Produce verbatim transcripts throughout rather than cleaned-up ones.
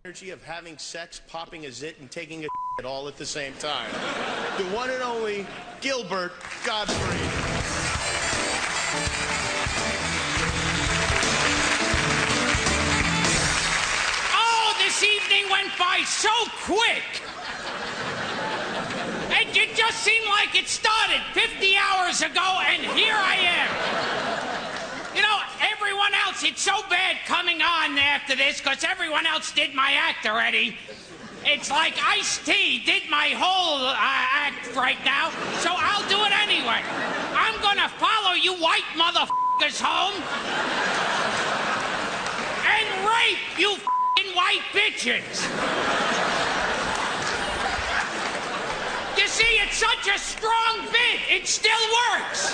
energy of having sex, popping a zit, and taking a shit all at the same time. The one and only Gilbert Gottfried. Oh, this evening went by so quick. And it just seemed like it started fifty hours ago, and here I am. You know, everyone else, it's so bad coming on after this, because everyone else did my act already. It's like Ice-T did my whole uh, act right now, so I'll do it anyway. I'm gonna follow you white motherfuckers home and rape you f***ing white bitches. You see, it's such a strong bit, it still works.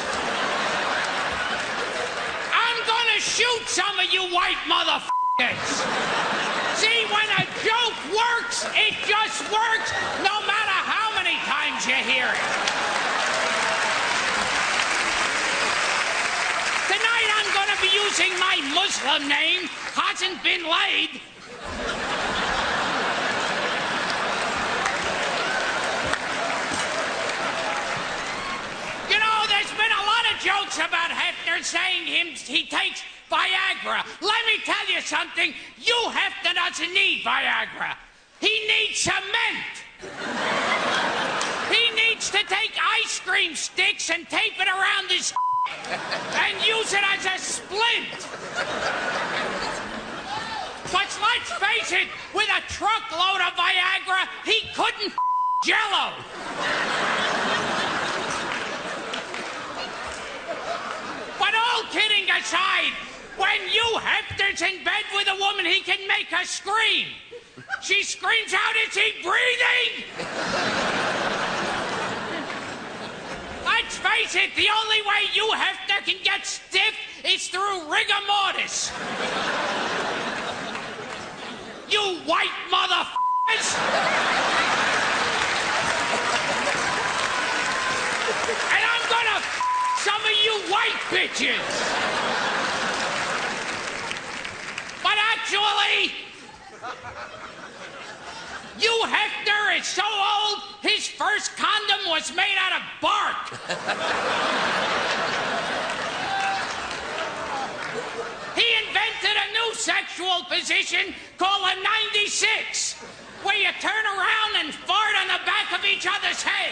I'm gonna shoot some of you white motherfuckers. See, when a joke works, it just works, no matter how many times you hear it. Tonight I'm gonna be using my Muslim name, Hasn't Been Laid. You know, there's been a lot of jokes about Hefner saying him he takes Viagra. Let me tell you something. You Hefner doesn't need Viagra. He needs cement. He needs to take ice cream sticks and tape it around his and use it as a splint. But let's face it, with a truckload of Viagra, he couldn't Jell-O. But all kidding aside, when you Hefner's in bed with a woman, he can make her scream. She screams out, "Is he breathing?" Let's face it, the only way you Hefner can get stiff is through rigor mortis. You white motherfuckers! And I'm gonna f some of you white bitches. But actually, you Hefner is so old, his first condom was made out of bark. He invented a new sexual position called a ninety-six, where you turn around and fart on the back of each other's head.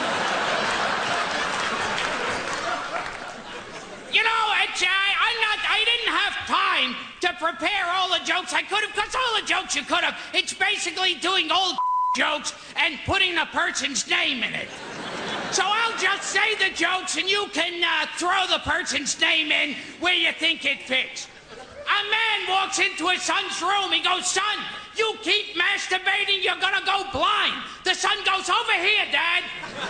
You know, it's, uh, I'm not, I didn't have time to prepare all the jokes I could have, because all the jokes you could have, it's basically doing old jokes and putting the person's name in it. So I'll just say the jokes and you can uh, throw the person's name in where you think it fits. A man walks into his son's room, he goes, "Son, you keep masturbating, you're gonna go blind." The son goes, "Over here, Dad."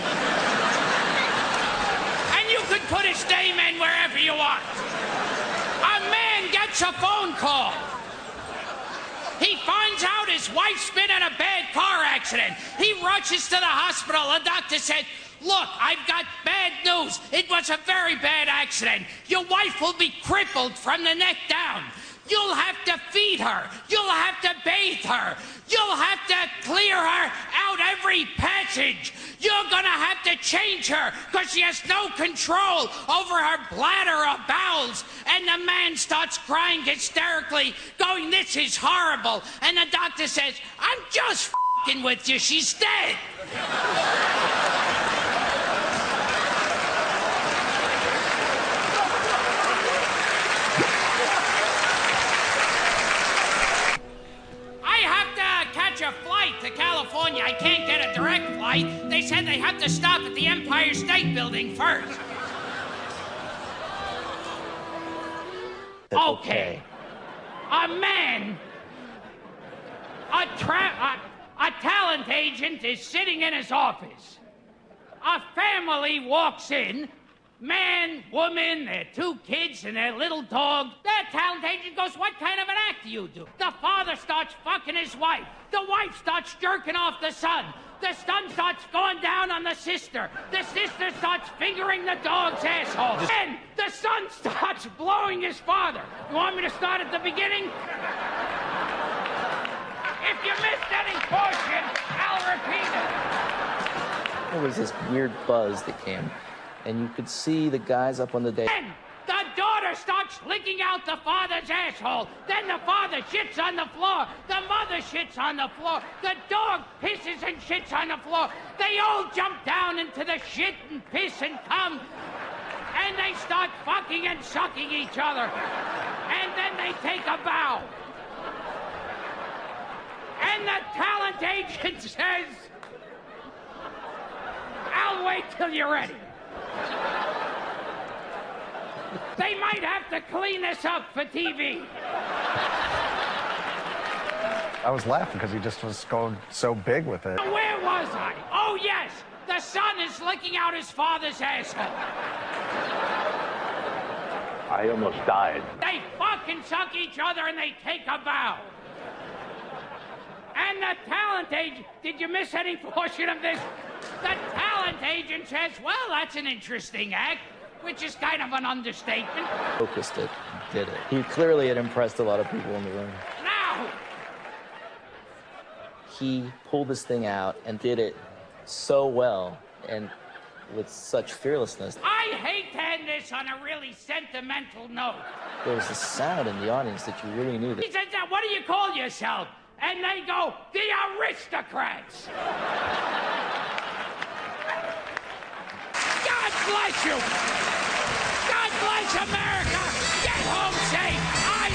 You could put his name in wherever you want. A man gets a phone call. He finds out his wife's been in a bad car accident. He rushes to the hospital. The doctor said, "Look, I've got bad news. It was a very bad accident. Your wife will be crippled from the neck down. You'll have to feed her. You'll have to bathe her. You'll have to clear her out every passage. You're gonna have to change her because she has no control over her bladder or bowels." And the man starts crying hysterically, going, "This is horrible." And the doctor says, "I'm just f***ing with you. She's dead." A flight to California. I can't get a direct flight. They said they have to stop at the Empire State Building first. Okay. A man, a, tra- a, a talent agent is sitting in his office. A family walks in. Man, woman, their two kids, and their little dog. Their talent agent goes, "What kind of an act do you do?" The father starts fucking his wife. The wife starts jerking off the son. The son starts going down on the sister. The sister starts fingering the dog's asshole. Then the son starts blowing his father. You want me to start at the beginning? If you missed any portion, I'll repeat it. There was this weird buzz that came, and you could see the guys up on the day. Then the daughter starts licking out the father's asshole. Then the father shits on the floor. The mother shits on the floor. The dog pisses and shits on the floor. They all jump down into the shit and piss and cum. And they start fucking and sucking each other. And then they take a bow. And the talent agent says, I'll wait till you're ready. They might have to clean this up for T V. I was laughing because he just was going so big with it. Where was I? Oh, yes. The son is licking out his father's asshole. I almost died. They fucking suck each other and they take a bow. And the talent agent, did you miss any portion of this? The talent agent says, well, that's an interesting act, which is kind of an understatement. Focused it, did it. He clearly had impressed a lot of people in the room. Now! He pulled this thing out and did it so well and with such fearlessness. I hate to end this on a really sentimental note. There was a sound in the audience that you really knew that. He says, what do you call yourself? And they go, the Aristocrats. God bless you. God bless America. Get home safe. I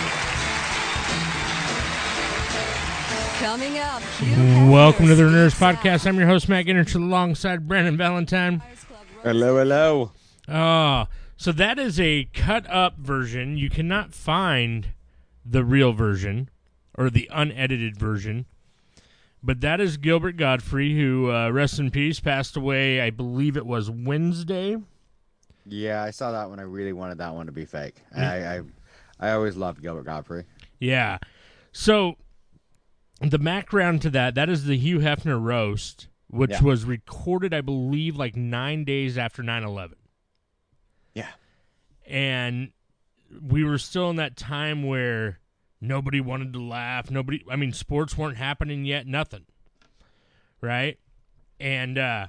love you. Coming up, Hugh Welcome to the Hefner Nerdist speaks Podcast. I'm your host, Matt Gingrich, alongside Brandon Valentine. Hello, hello. Oh, so that is a cut-up version. You cannot find the real version or the unedited version. But that is Gilbert Gottfried, who, uh, rest in peace, passed away, I believe it was Wednesday. Yeah, I saw that one. I really wanted that one to be fake. I, I I always loved Gilbert Gottfried. Yeah. So the background to that, that is the Hugh Hefner roast, which Yeah. was recorded, I believe, like nine days after nine eleven. Yeah. And we were still in that time where nobody wanted to laugh. Nobody, I mean, sports weren't happening yet. Nothing. Right? And uh,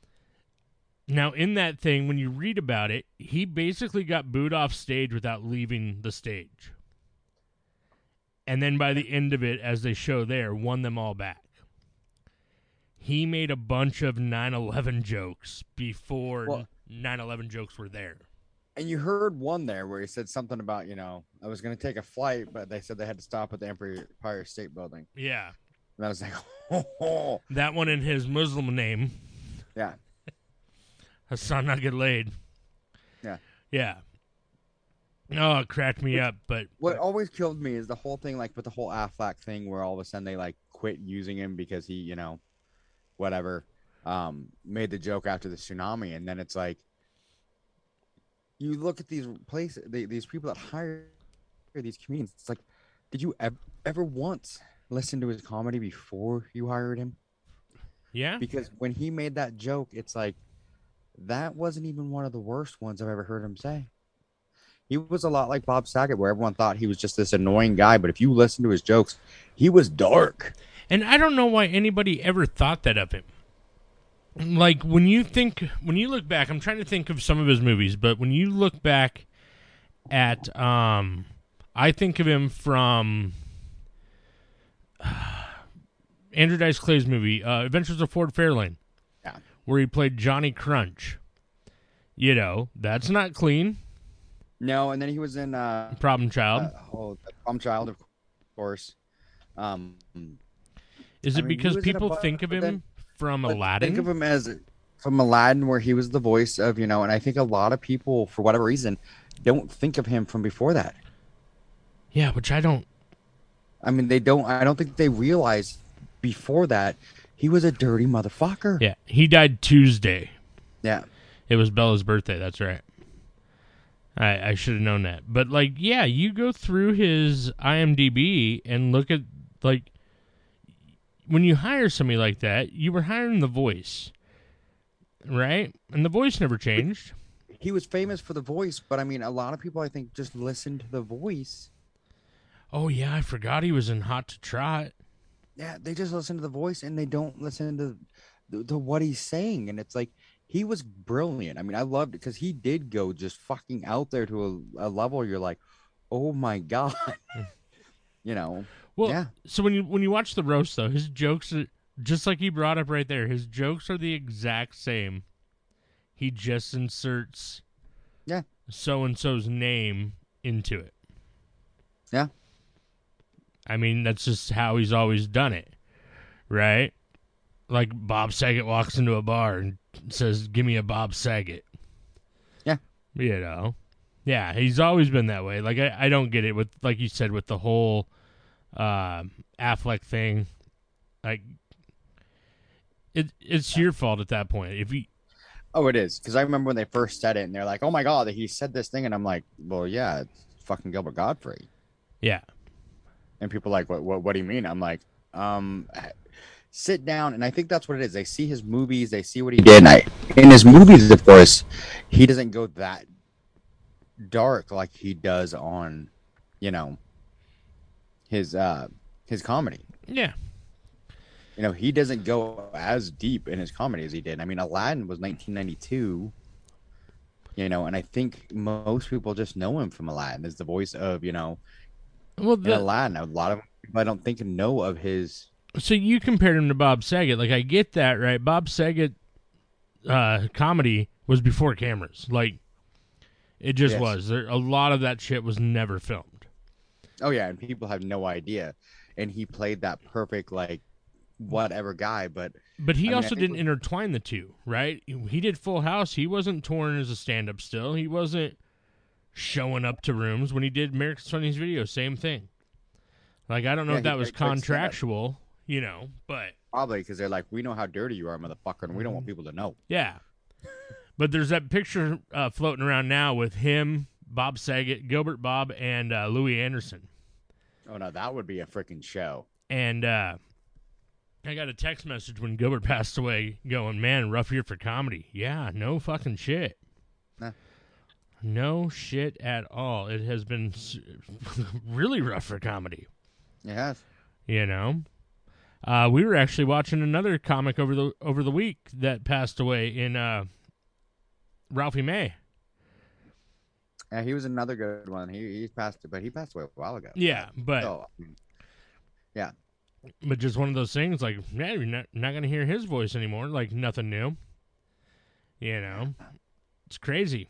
now in that thing, when you read about it, he basically got booed off stage without leaving the stage. And then by the end of it, as they show there, won them all back. He made a bunch of nine eleven jokes before Well, nine eleven jokes were there. And you heard one there where he said something about, you know, I was going to take a flight, but they said they had to stop at the Empire State Building. Yeah. And I was like, oh, oh. That one in his Muslim name. Yeah. Hassan not get laid. Yeah. Yeah. Oh, it cracked me up, but What always killed me is the whole thing, like with the whole Aflac thing, where all of a sudden they like quit using him because he, you know, whatever, um, made the joke after the tsunami. And then it's like, you look at these places, they, these people that hire these comedians. It's like, did you ever, ever once listen to his comedy before you hired him? yeah. Because when he made that joke, it's like, that wasn't even one of the worst ones I've ever heard him say. He was a lot like Bob Saget, where everyone thought he was just this annoying guy. But if you listen to his jokes, he was dark. And I don't know why anybody ever thought that of him. Like, when you think, when you look back, I'm trying to think of some of his movies, but when you look back at, um, I think of him from uh, Andrew Dice Clay's movie, uh, Adventures of Ford Fairlane, Yeah. where he played Johnny Crunch. You know, that's not clean. No, and then he was in uh, Problem Child. uh, oh, Problem Child, of course. Um, Is I it mean, he because was in a people bu- think of but him then- from but Aladdin? Think of him as from Aladdin, where he was the voice of, you know, and I think a lot of people, for whatever reason, don't think of him from before that. Yeah, which I don't. I mean, they don't. I don't think they realize before that he was a dirty motherfucker. Yeah, he died Tuesday. Yeah. It was Bella's birthday. That's right. I I should have known that. But like, yeah, you go through his I M D B and look at like when you hire somebody like that, you were hiring the voice, right? And the voice never changed. He was famous for the voice, but I mean, a lot of people, I think, just listen to the voice. Oh yeah, I forgot he was in Hot to Trot. Yeah, they just listen to the voice and they don't listen to to, to what he's saying, and it's like he was brilliant. I mean, I loved it because he did go just fucking out there to a, a level you're like, oh my god, you know. Well, yeah. So when you when you watch the roast though, his jokes are just like he brought up right there. His jokes are the exact same. He just inserts Yeah. so and so's name into it. Yeah. I mean, that's just how he's always done it, right? Like Bob Saget walks into a bar and says, "Give me a Bob Saget." Yeah. You know. Yeah, he's always been that way. Like I, I don't get it with, like you said, with the whole uh, Affleck thing. Like it, it's your fault at that point. If you, Oh, it is, because I remember when they first said it, and they're like, "Oh my god, he said this thing," and I'm like, "Well, yeah, it's fucking Gilbert Godfrey." yeah, And people are like, "What? What? What do you mean?" I'm like, "Um, sit down." And I think that's what it is. They see his movies, they see what he did. And I, in his movies, of course, he doesn't go that dark like he does on, you know, his uh his comedy. yeah. You know, he doesn't go as deep in his comedy as he did. I mean, Aladdin was nineteen ninety-two. You know, and I think most people just know him from Aladdin as the voice of, you know, Well, in the, Aladdin. A lot of people I don't think know of his. so you compared him to Bob Saget. Like I get that, right? Bob Saget uh, comedy was before cameras. Like it just Yes. was. There, a lot of that shit was never filmed. Oh yeah, and people have no idea. And he played that perfect, like, whatever guy. But But he I mean, I also think didn't what- intertwine the two, right? He did Full House. He wasn't touring as a stand-up still. He wasn't showing up to rooms. When he did America's Funniest Video, same thing. Like, I don't know Yeah, if he that was did quick stand-up. contractual, you know, but probably because they're like, we know how dirty you are, motherfucker, and we don't want people to know. yeah. But there's that picture uh, floating around now with him, Bob Saget, Gilbert Bob, and uh, Louis Anderson. Oh no, that would be a freaking show. And uh, I got a text message when Gilbert passed away going, man, rough year for comedy. Yeah, no fucking shit. Nah. No shit at all. It has been s- really rough for comedy, Yes. you know? Uh, we were actually watching another comic over the over the week that passed away in uh, Ralphie May. Yeah, he was another good one. He he passed, but he passed away a while ago. Yeah, but So, I mean, yeah, but just one of those things, like, yeah, you're not, not going to hear his voice anymore, like nothing new. You know? It's crazy.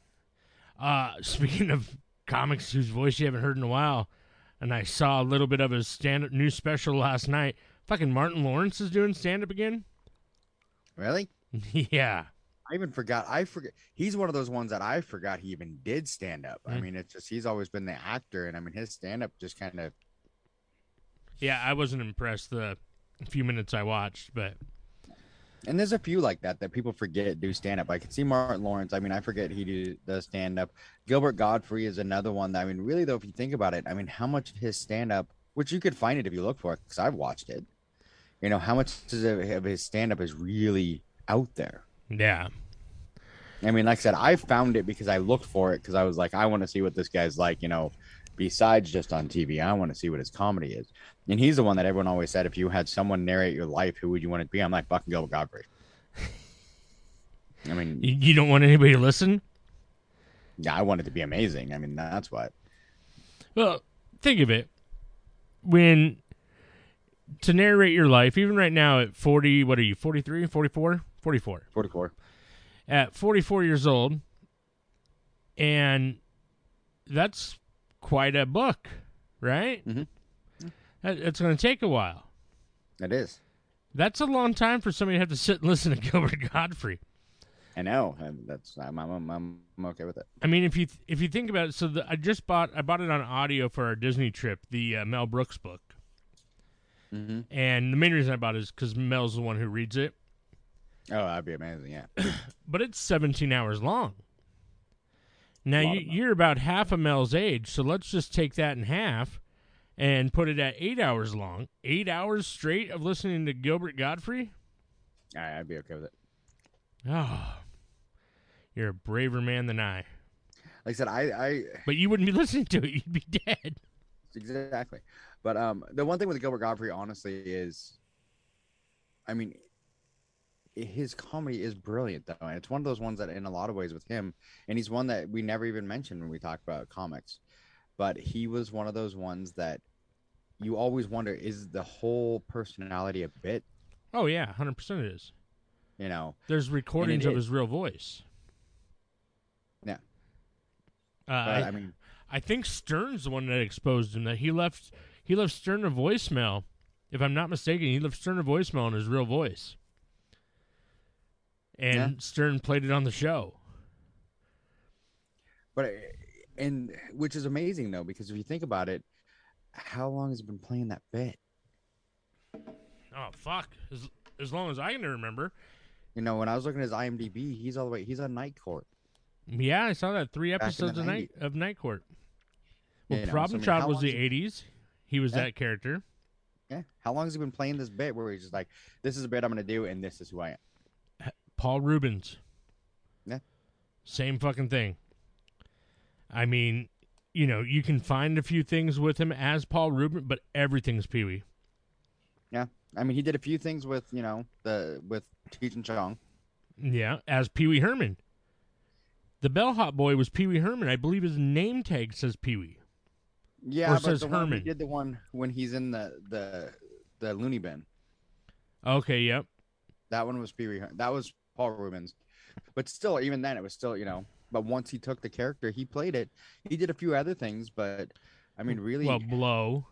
Uh, speaking of comics whose voice you haven't heard in a while, and I saw a little bit of his stand-up new special last night. Fucking Martin Lawrence is doing stand-up again? really. Yeah. I even forgot. I forget. He's one of those ones that I forgot he even did stand up. I Mm. mean, it's just he's always been the actor, and I mean, his stand up just kind of. Yeah, I wasn't impressed the few minutes I watched, but And there's a few like that that people forget do stand up. I can see Martin Lawrence. I mean, I forget he do, does stand up. Gilbert Godfrey is another one that, I mean, really though, if you think about it, I mean, how much of his stand up, which you could find it if you look for it, because I've watched it. You know, how much of his stand up is really out there. yeah. I mean, like I said, I found it because I looked for it because I was like, I want to see what this guy's like, you know, besides just on T V. I want to see what his comedy is. And he's the one that everyone always said, if you had someone narrate your life, who would you want it to be? I'm like, fucking Gilbert Godfrey. I mean, You, you don't want anybody to listen? yeah, I want it to be amazing. I mean, that's what. Well, think of it. When to narrate your life, even right now at forty, what are you, forty-three, forty-four? forty-four. forty-four. At forty-four years old, and that's quite a book, right? Mhm. That, it's going to take a while. It is. That's a long time for somebody to have to sit and listen to Gilbert Godfrey. I know. And that's I'm, I'm I'm I'm okay with it. I mean, if you if you think about it, so the, I just bought I bought it on audio for our Disney trip, the uh, Mel Brooks book, Mm-hmm. and the main reason I bought it is because Mel's the one who reads it. Oh, that'd be amazing. Yeah. But it's seventeen hours long. Now, Lot you, of you're about half a Mel's age, so let's just take that in half and put it at eight hours long. Eight hours straight of listening to Gilbert Godfrey? All right, I'd be okay with it. Oh, you're a braver man than I. Like I said, I I But you wouldn't be listening to it. You'd be dead. exactly. But um, the one thing with Gilbert Godfrey, honestly, is, I mean, his comedy is brilliant though, and it's one of those ones that, in a lot of ways, with him, and he's one that we never even mentioned when we talk about comics, but he was one of those ones that you always wonder, is the whole personality a bit? Oh yeah, one hundred percent it is. You know, There's recordings of is. his real voice. Yeah. Uh, But, I, I mean, I think Stern's the one that exposed him. That he left he left Stern a voicemail. If I'm not mistaken, he left Stern a voicemail in his real voice, and Yeah. Stern played it on the show. but and which is amazing though, because if you think about it, how long has he been playing that bit? Oh fuck! As as long as I can remember. You know, when I was looking at his IMDb, he's all the way. He's on Night Court. Yeah, I saw that three in the episodes of night nineties. of Night Court. Well, You know, Problem so, I mean, Child how was long the has he- eighties. He was Yeah. that character. Yeah. How long has he been playing this bit where he's just like, this is a bit I'm going to do, and this is who I am? Paul Rubens. Yeah. Same fucking thing. I mean, you know, you can find a few things with him as Paul Rubens, but everything's Pee Wee. Yeah. I mean, he did a few things with, you know, the with Cheech and Chong. Yeah, as Pee Wee Herman. The bellhop boy was Pee Wee Herman. I believe his name tag says Pee Wee. Yeah, Or but says the one, Herman. he did the one when he's in the the the loony bin. Okay, yep. That one was Pee Wee. That was Paul Rubens. But still, even then, it was still, you know. But once he took the character, he played it. He did a few other things, but I mean, really, Well, Blow.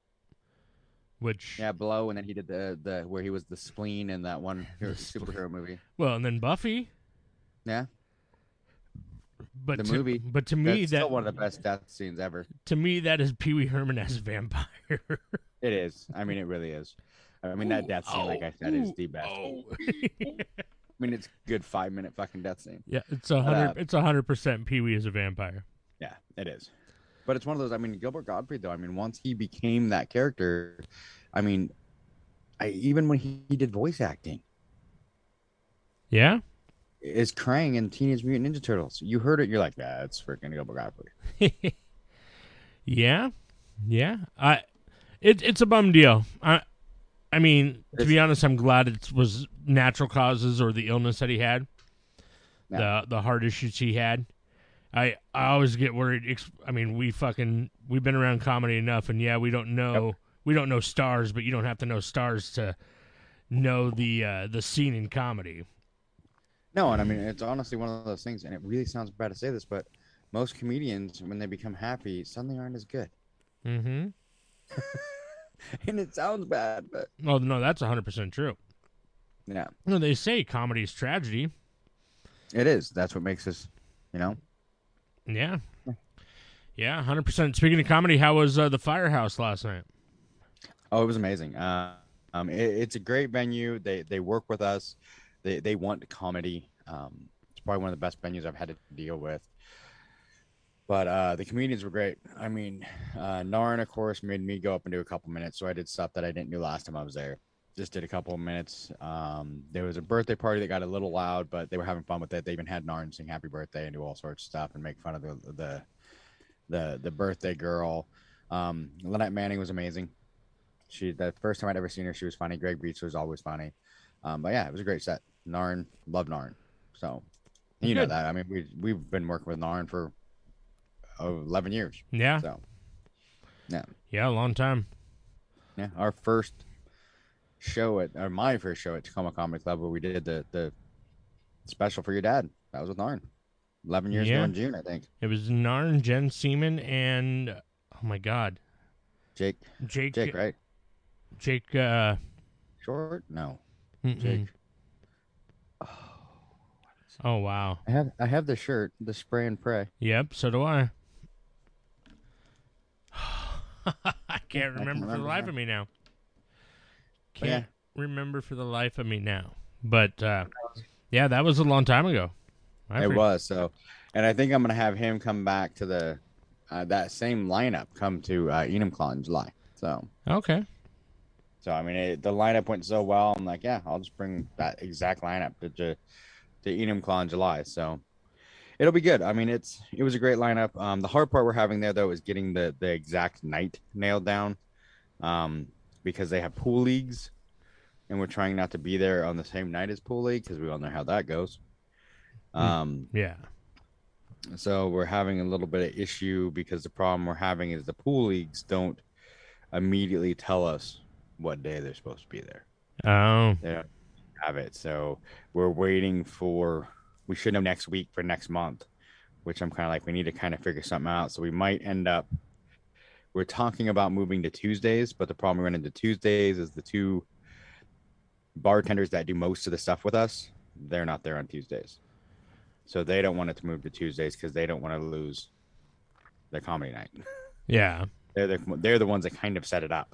Which yeah, Blow, and then he did the the where he was the spleen in that one hero, superhero movie. well, and then Buffy. Yeah, But the to, movie. But to me, That's that still one of the best death scenes ever. to me that is Pee Wee Herman as a vampire. It is. I mean, it really is. I mean, that death scene, like I said, is the best. Oh. I mean, it's a good five minute fucking death scene. Yeah, it's a But, hundred. uh, It's a hundred percent Pee Wee as a vampire. Yeah, it is. But it's one of those. I mean, Gilbert Gottfried, though. I mean, once he became that character, I mean, I even when he, he did voice acting, Yeah. is Krang in Teenage Mutant Ninja Turtles. You heard it, you're like, yeah, it's freaking Gilbert Gottfried. Yeah, yeah. I, it, it's a bum deal. I, I mean, to be honest, I'm glad it was natural causes or the illness that he had, Yeah. the the heart issues he had. I I always get worried. ex- I mean, we fucking we've been around comedy enough, and yeah, we don't know Yep. we don't know stars, but you don't have to know stars to know the uh, the scene in comedy. No, and I mean, it's honestly one of those things, and it really sounds bad to say this, but most comedians, when they become happy, suddenly aren't as good. Mm-hmm. And it sounds bad, but Oh no, that's a hundred percent true. yeah, You know, they say comedy is tragedy. it is. That's what makes us, you know. Yeah. Yeah, one hundred percent. Speaking of comedy, how was uh, the Firehouse last night? Oh, it was amazing. Uh, um, it, it's a great venue. They they work with us. They they want comedy. Um, it's probably one of the best venues I've had to deal with. But uh, the comedians were great. I mean, uh, Narn, of course, made me go up and do a couple minutes. So I did stuff that I didn't do last time I was there. Just did a couple of minutes. Um, there was a birthday party that got a little loud, but they were having fun with it. They even had Narn sing happy birthday and do all sorts of stuff and make fun of the the the, the birthday girl. Um, Lynette Manning was amazing. She the first time I'd ever seen her, she was funny. Greg Beach was always funny. Um, but yeah, it was a great set. Narn, love Narn. So you know Good. that. I mean, we we've been working with Narn for oh, eleven years. Yeah. So yeah, Yeah, a long time. yeah. Our first show at or my first show at Tacoma Comedy Club where we did the the special for your dad. That was with Narn. Eleven years Yeah. ago in June, I think. It was Narn, Jen Seaman, and oh my God, Jake, Jake. Jake, right? Jake. Uh, Short? No, mm-mm. Jake. Oh wow. I have I have the shirt, the spray and pray. Yep. So do I. I can't remember for the remember life now. of me now. But yeah. Can't remember for the life of me now. But uh, yeah, that was a long time ago. I It for- was so, and I think I'm gonna have him come back to the uh, that same lineup come to uh, Enumclaw in July. So, Okay. so I mean, it, the lineup went so well. I'm like, yeah, I'll just bring that exact lineup to to, to Enumclaw in July. So, It'll be good. I mean, it's it was a great lineup. Um, the hard part we're having there though is getting the the exact night nailed down, um, because they have pool leagues, and we're trying not to be there on the same night as pool league because we all know how that goes. Um, Yeah. so we're having a little bit of issue because the problem we're having is the pool leagues don't immediately tell us what day they're supposed to be there. Oh. They don't have it, so we're waiting for. We should know next week for next month, which I'm kind of like we need to kind of figure something out. So we might end up. We're talking about moving to Tuesdays, but the problem we run into Tuesdays is the two bartenders that do most of the stuff with us. They're not there on Tuesdays, so they don't want it to move to Tuesdays because they don't want to lose their comedy night. Yeah. They're the, they're the ones that kind of set it up.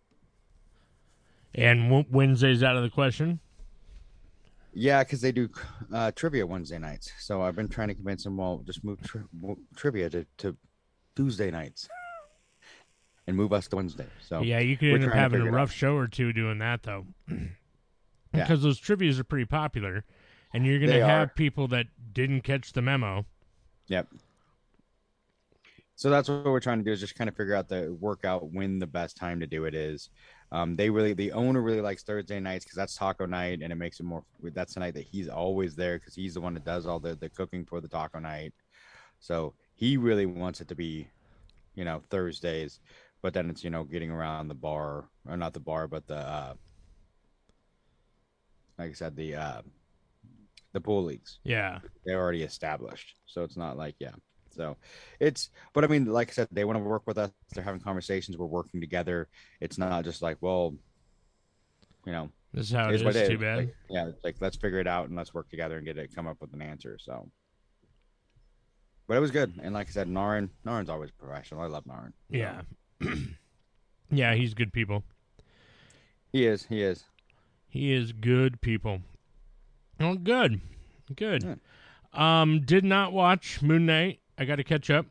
And w- Wednesday's out of the question. Yeah, because they do uh, trivia Wednesday nights. So I've been trying to convince them, well, just move tri- move trivia to, to Tuesday nights and move us to Wednesday. So Yeah, you could we're end up trying to having a figure it rough out. show or two doing that, though. Yeah. Because those trivias are pretty popular, and you're going They to have are. people that didn't catch the memo. Yep. So that's what we're trying to do is just kind of figure out the work out when the best time to do it is. Um, they really, the owner really likes Thursday nights because that's taco night, and it makes it more. That's the night that he's always there because he's the one that does all the the cooking for the taco night. So he really wants it to be, you know, Thursdays, but then it's you know getting around the bar or not the bar, but the uh, like I said the uh, the pool leagues. Yeah. They're already established, so it's not like yeah. So it's, but I mean, like I said, they want to work with us. They're having conversations. We're working together. It's not just like, well, you know, This is how it here's is. what it Too is. bad. Like, yeah, it's like let's figure it out and let's work together and get it, come up with an answer. So, but it was good. And like I said, Narin, Narin's always professional. I love Narin. So, Yeah. Yeah, he's good people. he is. He is. He is good people. Oh, good. Good. Yeah. Um, did not watch Moon Knight. I got to catch up.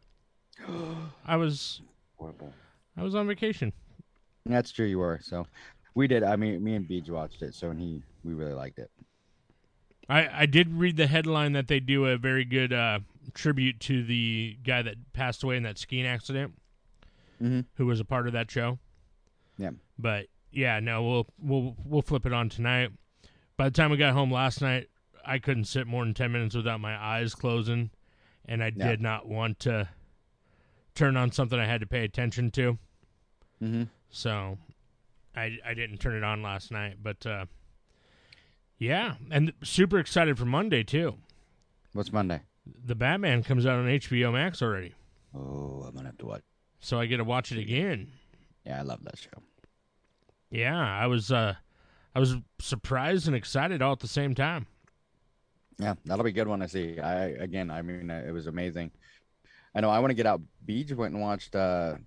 I was Horrible. I was on vacation. That's true. You were. So we did. I mean, me and Beej watched it. So and he, we really liked it. I, I did read the headline that they do a very good uh, tribute to the guy that passed away in that skiing accident, Mm-hmm. who was a part of that show. Yeah. But yeah, no, we'll we'll we'll flip it on tonight. By the time we got home last night, I couldn't sit more than ten minutes without my eyes closing, and I Yeah. did not want to turn on something I had to pay attention to. Mm-hmm. So I I didn't turn it on last night, but uh, yeah, and super excited for Monday too. What's Monday? The Batman comes out on H B O Max already, Oh, I'm gonna have to watch. so I get to watch it again. Yeah, I love that show. Yeah, I was uh, I was surprised and excited all at the same time. Yeah, that'll be a good one to see. I again, I mean, uh, it was amazing. I know I want to get out. Beej went and watched uh,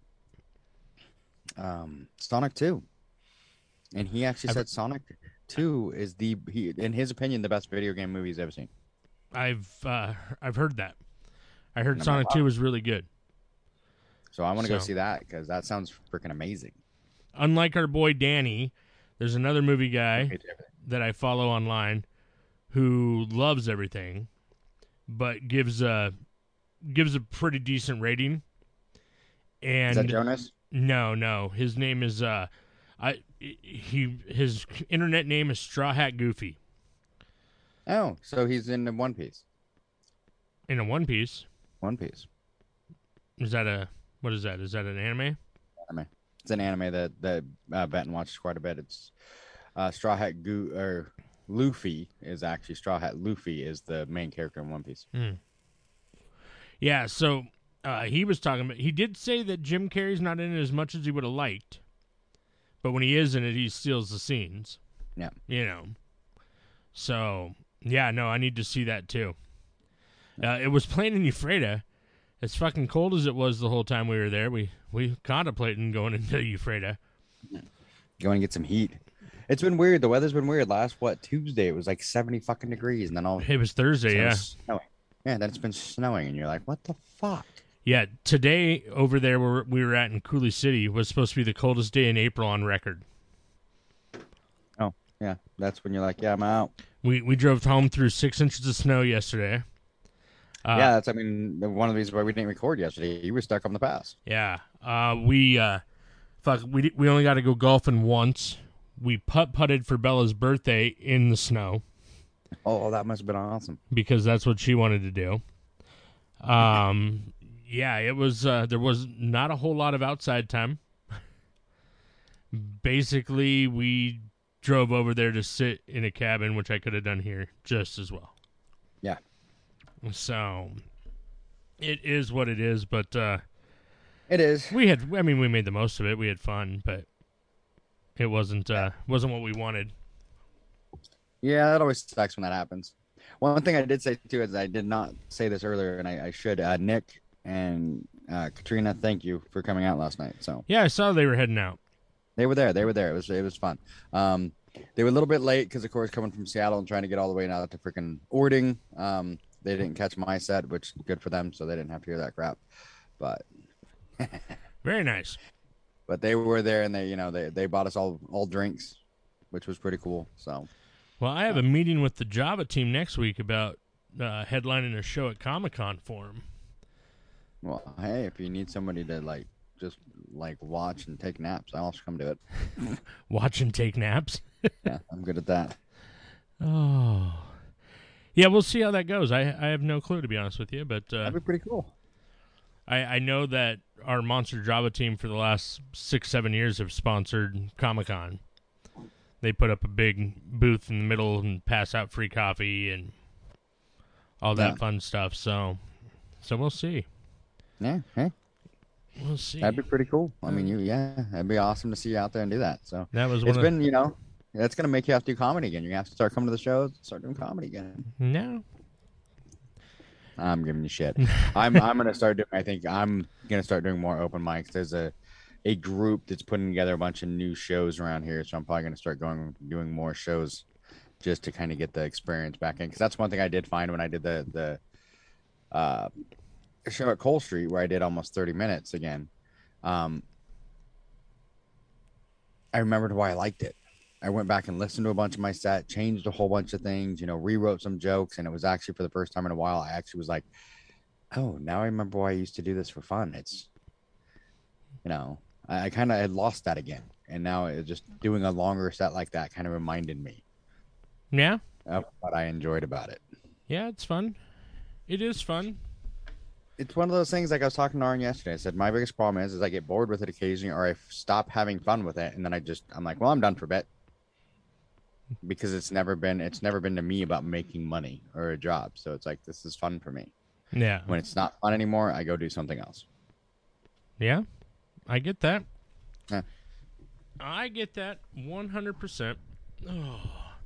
um, Sonic two, and he actually I've- said Sonic two is the he, in his opinion, the best video game movie he's ever seen. I've uh, I've heard that. I heard I'm Sonic like, Two was really good. So I want to go So- see that because that sounds freaking amazing. Unlike our boy Danny, there's another movie guy that I follow online who loves everything, but gives a gives a pretty decent rating. And Is that Jonas? no, no, his name is uh, I he his internet name is Straw Hat Goofy Oh, so he's in One Piece. in a One Piece. One Piece. Is that a what is that? Is that an anime? Anime. It's an anime that that uh, Benton watches quite a bit. It's uh, Straw Hat Goo or Luffy is actually Straw Hat Luffy is the main character in One Piece. Yeah, so uh, he was talking about. He did say that Jim Carrey's not in it as much as he would have liked, but when he is in it, he steals the scenes. Yeah. You know. So yeah, no, I need to see that too. Uh, it was playing in Ephrata. As fucking cold as it was the whole time we were there, we we contemplating going into Ephrata. Go and get some heat. It's been weird. The weather's been weird. Last what Tuesday it was like seventy fucking degrees, and then all It was Thursday, so yeah, it's snowing. Yeah, then it's been snowing, and you're like, what the fuck? yeah. Today over there where we were at in Cooley City was supposed to be the coldest day in April on record. Oh yeah, that's when you're like, yeah, I'm out. We we drove home through six inches of snow yesterday. Uh, yeah, that's I mean one of the reasons why we didn't record yesterday. You were stuck on the pass. Yeah. Uh, we uh, fuck. We we only got to go golfing once. We putt putted for Bella's birthday in the snow Oh, that must have been awesome. because that's what she wanted to do. Um, yeah, it was. Uh, there was not a whole lot of outside time. Basically, we drove over there to sit in a cabin, which I could have done here just as well. Yeah. So it is what it is, but uh, It is. we had. I mean, we made the most of it. We had fun, but it wasn't. Uh, wasn't what we wanted. Yeah, that always sucks when that happens. One thing I did say too is I did not say this earlier, and I, I should. Uh, Nick and uh, Katrina, thank you for coming out last night. So Yeah, I saw they were heading out. they were there. They were there. It was it was fun. Um, they were a little bit late because, of course, coming from Seattle and trying to get all the way out to freaking Ording. Um, they didn't catch my set, which is good for them, so they didn't have to hear that crap. But Very nice. but they were there, and they you know they they bought us all all drinks, which was pretty cool. So Well, I have a meeting with the Java team next week about uh, headlining a show at Comic-Con for them. well, hey, if you need somebody to like just like watch and take naps, I'll also come do it. Watch and take naps. Yeah, I'm good at that. Oh. Yeah, we'll see how that goes. I I have no clue, to be honest with you, but uh, That'd be pretty cool. I, I know that our Monster Java team for the last six, seven years have sponsored Comic-Con. They put up a big booth in the middle and pass out free coffee and all that Yeah. fun stuff. So, so we'll see. Yeah, hey, We'll see. that'd be pretty cool. I mean, you, yeah, that'd be awesome to see you out there and do that. So That was one it's of been, you know, that's gonna make you have to do comedy again. You have to start coming to the shows, start doing comedy again. no. I'm giving you shit. I'm I'm gonna start doing. I think I'm gonna start doing more open mics. There's a a group that's putting together a bunch of new shows around here, so I'm probably gonna start going doing more shows just to kind of get the experience back in. Because that's one thing I did find when I did the the uh, show at Cole Street where I did almost thirty minutes again. Um, I remembered why I liked it. I went back and listened to a bunch of my set, changed a whole bunch of things, you know, rewrote some jokes. And it was actually for the first time in a while, I actually was like, oh, now I remember why I used to do this for fun. It's, you know, I, I kind of had lost that again. And now it just doing a longer set like that kind of reminded me Yeah. of what I enjoyed about it. Yeah, it's fun. It is fun. It's one of those things like I was talking to Arn yesterday. I said, my biggest problem is, is I get bored with it occasionally or I stop having fun with it. And then I just, I'm like, well, I'm done for a bit. Because it's never been it's never been to me about making money or a job. So it's like this is fun for me. Yeah. When it's not fun anymore, I go do something else. Yeah. I get that. Yeah. I get that one hundred percent. Oh.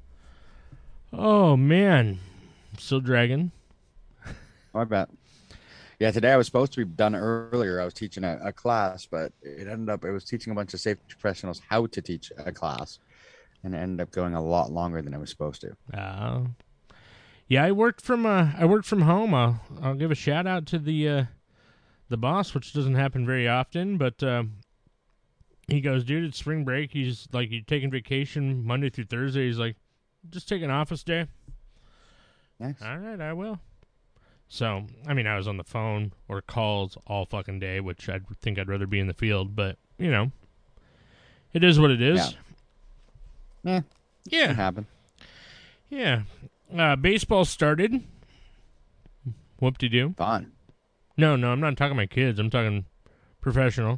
Oh, man. I'm still dragging. Oh, I bet. Yeah, today I was supposed to be done earlier. I was teaching a, a class, but it ended up it was teaching a bunch of safety professionals how to teach a class. And it ended up going a lot longer than it was supposed to. Uh, yeah, I worked from uh, I worked from home. I'll, I'll give a shout out to the uh, the boss, which doesn't happen very often. But uh, he goes, dude, it's spring break. He's like, you're taking vacation Monday through Thursday. He's like, just take an office day. Nice. All right, I will. So, I mean, I was on the phone or calls all fucking day, which I think I'd rather be in the field. But you know, it is what it is. Yeah. Yeah, it Yeah. happened. Yeah. Uh, baseball started. Whoop-de-doo. Fun. No, no, I'm not talking my kids. I'm talking professional.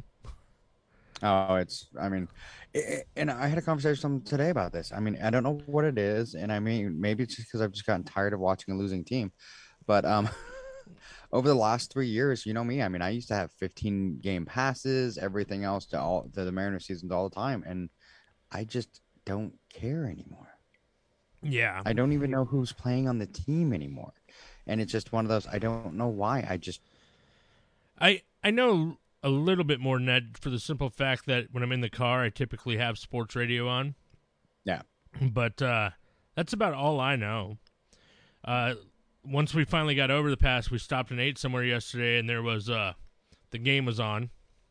Oh, it's, I mean, it, and I had a conversation with someone today about this. I mean, I don't know what it is. And I mean, maybe it's just because I've just gotten tired of watching a losing team. But um, over the last three years, you know me, I mean, I used to have fifteen game passes, everything else to all to the Mariners seasons all the time. And I just don't care anymore. Yeah. I don't even know who's playing on the team anymore. And it's just one of those, I don't know why. I just, I, I know a little bit more, Ned, for the simple fact that when I'm in the car, I typically have sports radio on. yeah. But uh, that's about all I know. Uh, once we finally got over the pass, we stopped and ate somewhere yesterday, and there was uh, the game was on.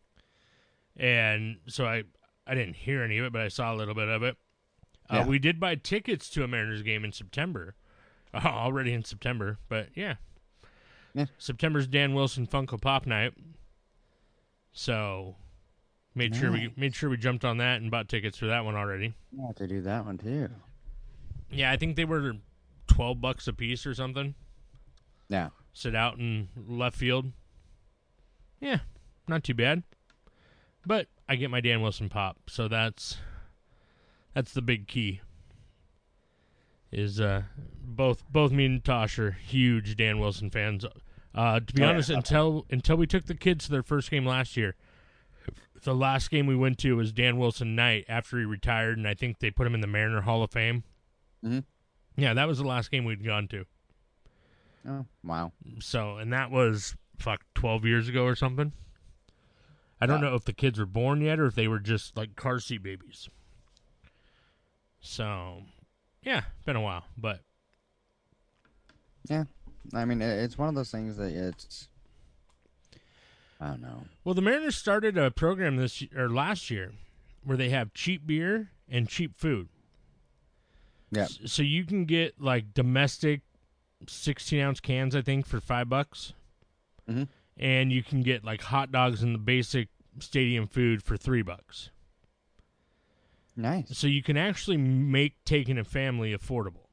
And so I, I didn't hear any of it, but I saw a little bit of it. Uh, Yeah. We did buy tickets to a Mariners game in September, uh, already in September. But yeah, Yeah. September's Dan Wilson Funko Pop night. So made sure we Nice. made sure we jumped on that and bought tickets for that one already. I have to do that one too. Yeah, I think they were twelve bucks a piece or something. Yeah. Sit out in left field. Yeah, not too bad. But I get my Dan Wilson pop, so that's that's the big key. Is uh, both both me and Tosh are huge Dan Wilson fans. Uh, to be Oh, yeah. honest, until until we took the kids to their first game last year, the last game we went to was Dan Wilson night after he retired, and I think they put him in the Mariner Hall of Fame. Mm-hmm. Yeah, that was the last game we'd gone to. Oh, wow. So, and that was fuck twelve years ago or something. I don't Wow. know if the kids were born yet or if they were just like car seat babies. So, yeah, been a while, but Yeah. I mean, it- it's one of those things that it's. I don't know. well, the Mariners started a program this y- or last year where they have cheap beer and cheap food. Yeah. S- So you can get like domestic sixteen ounce cans, I think, for five bucks. Mhm. And you can get like hot dogs and the basic stadium food for three bucks. Nice. So you can actually make taking a family affordable.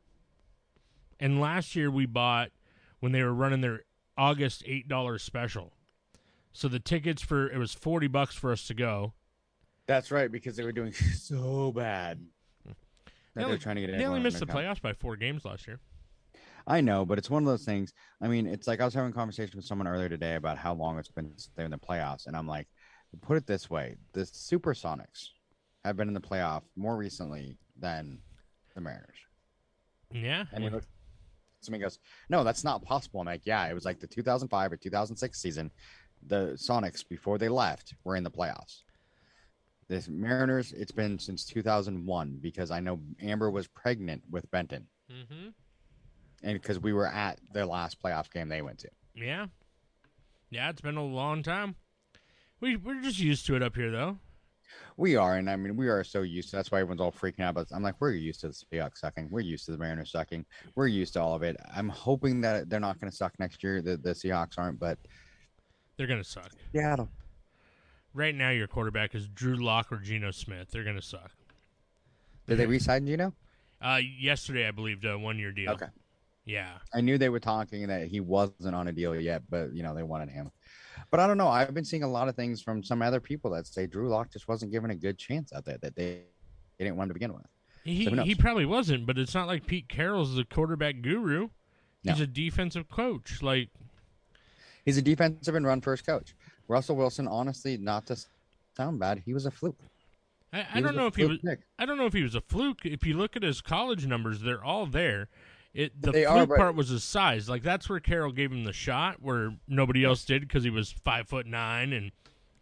And last year we bought, when they were running their August eight dollars special. So the tickets for, it was forty bucks for us to go. That's right, because they were doing so bad. That They they're only, trying to get they everyone only missed the to come. playoffs by four games last year. I know, but it's one of those things. I mean, it's like I was having a conversation with someone earlier today about how long it's been since they're in the playoffs, and I'm like, put it this way: the Supersonics have been in the playoff more recently than the Mariners. Yeah. And he looked, somebody goes, "No, that's not possible." I'm like, "Yeah, it was like the two thousand five or two thousand six season. The Sonics, before they left, were in the playoffs. This Mariners, it's been since two thousand one because I know Amber was pregnant with Benton, Mm-hmm. and because we were at their last playoff game they went to. Yeah. Yeah, it's been a long time. We, we're just used to it up here, though. We are, and I mean, we are so used to. That's why everyone's all freaking out. But I'm like, we're used to the Seahawks sucking. We're used to the Mariners sucking. We're used to all of it. I'm hoping that they're not going to suck next year. The, the Seahawks aren't, but They're going to suck. Seattle. Right now, your quarterback is Drew Lock or Geno Smith. They're going to suck. Did they re-sign Gino? Uh, yesterday, I believed, a one-year deal. Okay. Yeah. I knew they were talking that he wasn't on a deal yet, but you know they wanted him. But I don't know. I've been seeing a lot of things from some other people that say Drew Lock just wasn't given a good chance out there. That they, they didn't want him to begin with. He So who knows? he probably wasn't, but it's not like Pete Carroll's the quarterback guru. He's No. a defensive coach. Like, He's a defensive and run first coach. Russell Wilson, honestly, not to sound bad, he was a fluke. I, I He don't was a know if he was. fluke pick. I don't know if he was a fluke. If you look at his college numbers, they're all there. It the They are, fluke but- part was his size. Like that's where Carroll gave him the shot, where nobody else did because he was five foot nine, and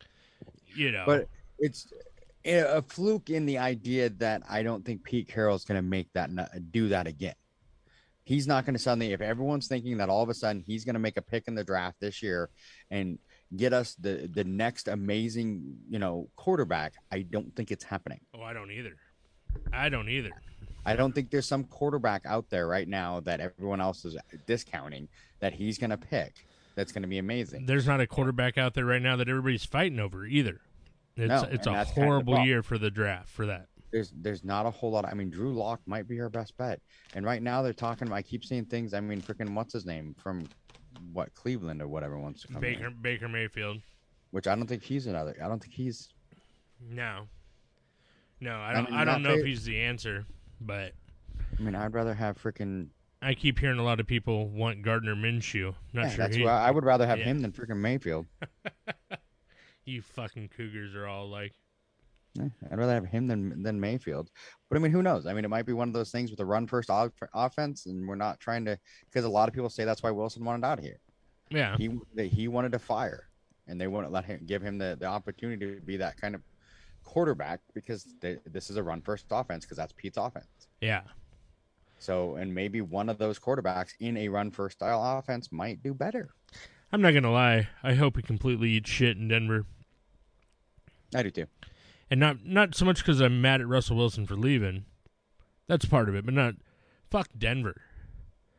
you know. But it's a fluke in the idea that I don't think Pete Carroll's going to make that do that again. He's not going to suddenly, if everyone's thinking that all of a sudden he's going to make a pick in the draft this year and get us the the next amazing, you know, quarterback, I don't think it's happening. oh, I don't either. I don't either. I don't think there's some quarterback out there right now that everyone else is discounting that he's going to pick. That's going to be amazing. There's not a quarterback out there right now that everybody's fighting over either. It's No, it's and a that's kind of the horrible problem. year for the draft for that. There's there's not a whole lot. I mean, Drew Lock might be our best bet. And right now they're talking. I keep seeing things. I mean, freaking what's his name from what Cleveland or whatever wants to come Baker in, Baker Mayfield. which I don't think he's another. I don't think he's. No. No, I I don't. mean, I, don't not know if fa- he's the answer, but I mean, I'd rather have freaking. I keep hearing a lot of people want Gardner Minshew. Not Yeah, sure that's he, why I would rather have yeah. him than freaking Mayfield. You fucking Cougars are all like, Yeah, I'd rather have him than than Mayfield. But I mean, who knows? I mean, it might be one of those things with a run first off- offense, and we're not trying to because a lot of people say that's why Wilson wanted out of here. yeah, He that he wanted to fire, and they wouldn't let him give him the, the opportunity to be that kind of quarterback because they, this is a run first offense because that's Pete's offense. yeah. So, and maybe one of those quarterbacks in a run first style offense might do better. I'm not gonna lie. I hope he completely eats shit in Denver, I do too. and not not so much because I'm mad at Russell Wilson for leaving. That's part of it, but not fuck Denver.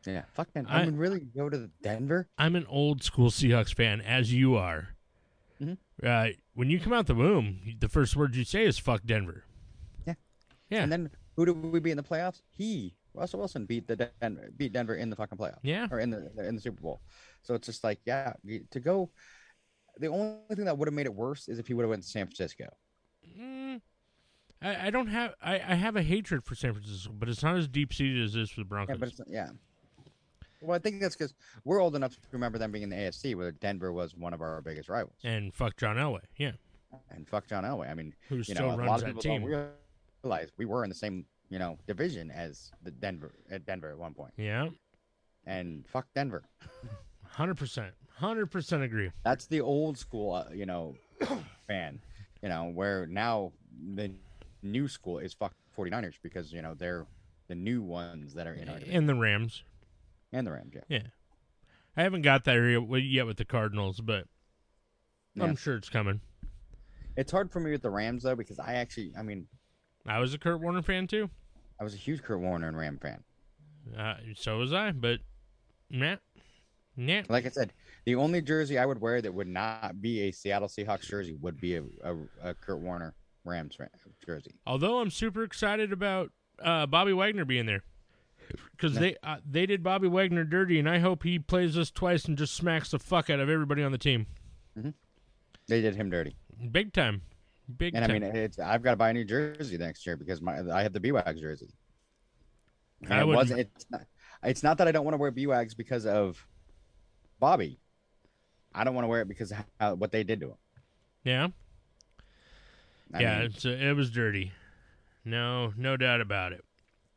Yeah, fuck Denver. I- I, would really go to Denver. I'm an old school Seahawks fan, as you are. Mhm. Uh, when you come out the womb, the first word you say is "fuck Denver." Yeah. Yeah. And then who did we beat in the playoffs? He, Russell Wilson, beat the Denver, beat Denver in the fucking playoffs. Yeah. Or in the in the Super Bowl. So it's just like, yeah, you- to go. The only thing that would have made it worse is if he would have went to San Francisco. Mm, I, I don't have. I, I have a hatred for San Francisco, but it's not as deep seated as this for the Broncos. Yeah, but it's yeah. Well, I think that's because we're old enough to remember them being in the A F C, where Denver was one of our biggest rivals. and fuck John Elway. Yeah. And fuck John Elway. I mean, Who you still know, a runs lot of that people team. don't realize we were in the same, you know, division as the Denver at Denver at one point. Yeah. And fuck Denver. one hundred percent. one hundred percent agree. That's the old school, uh, you know, fan. You know, where now the new school is fuck 49ers because, you know, they're the new ones that are in our division. And the Rams. And the Rams, yeah. Yeah. I haven't got there yet with the Cardinals, but Yeah. I'm sure it's coming. It's hard for me with the Rams, though, because I actually, I mean, I was a Kurt Warner fan, too. I was a huge Kurt Warner and Ram fan. Uh, so was I, but nah. Nah. Like I said, the only jersey I would wear that would not be a Seattle Seahawks jersey would be a, a, a Kurt Warner Rams ra- jersey. Although I'm super excited about uh, Bobby Wagner being there. Because they uh, they did Bobby Wagner dirty, and I hope he plays us twice and just smacks the fuck out of everybody on the team. They did him dirty. Big time. Big And time. I mean, it's, I've got to buy a new jersey next year because my I have the B-Wags jersey. And I it wouldn't- wasn't. It's not, it's not that I don't want to wear B-Wags because of Bobby. I don't want to wear it because of how, what they did to him. yeah? I yeah, mean, it's, uh, it was dirty. No, no doubt about it.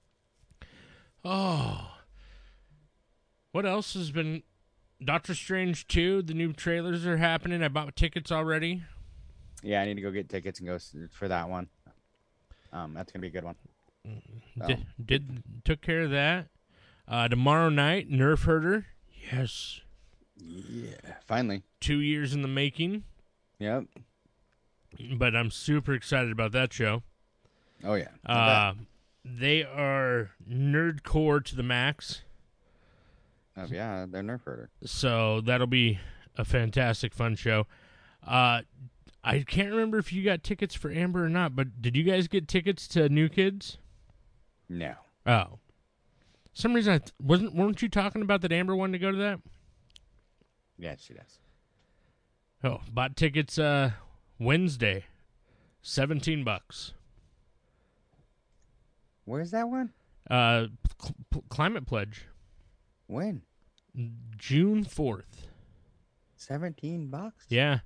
Oh. What else has been... Doctor Strange two, the new trailers are happening. I bought tickets already. yeah, I need to go get tickets and go s- for that one. Um, that's gonna be a good one. So, Did, did took care of that. Uh, tomorrow night, Nerf Herder. Yes. yeah, finally. Two years in the making. Yep. But I'm super excited about that show. Oh yeah. Uh, they are nerdcore to the max. Oh, yeah, they're Nerf herder. So that'll be a fantastic, fun show. Uh, I can't remember if you got tickets for Amber or not, but did you guys get tickets to New Kids? No. Oh, some reason I th- wasn't. Weren't you talking about that Amber wanted to go to that? Yeah, she does. Oh, bought tickets uh, Wednesday, seventeen bucks. Where's that one? Uh, cl- pl- Climate Pledge, When? June fourth. Seventeen bucks. Yeah,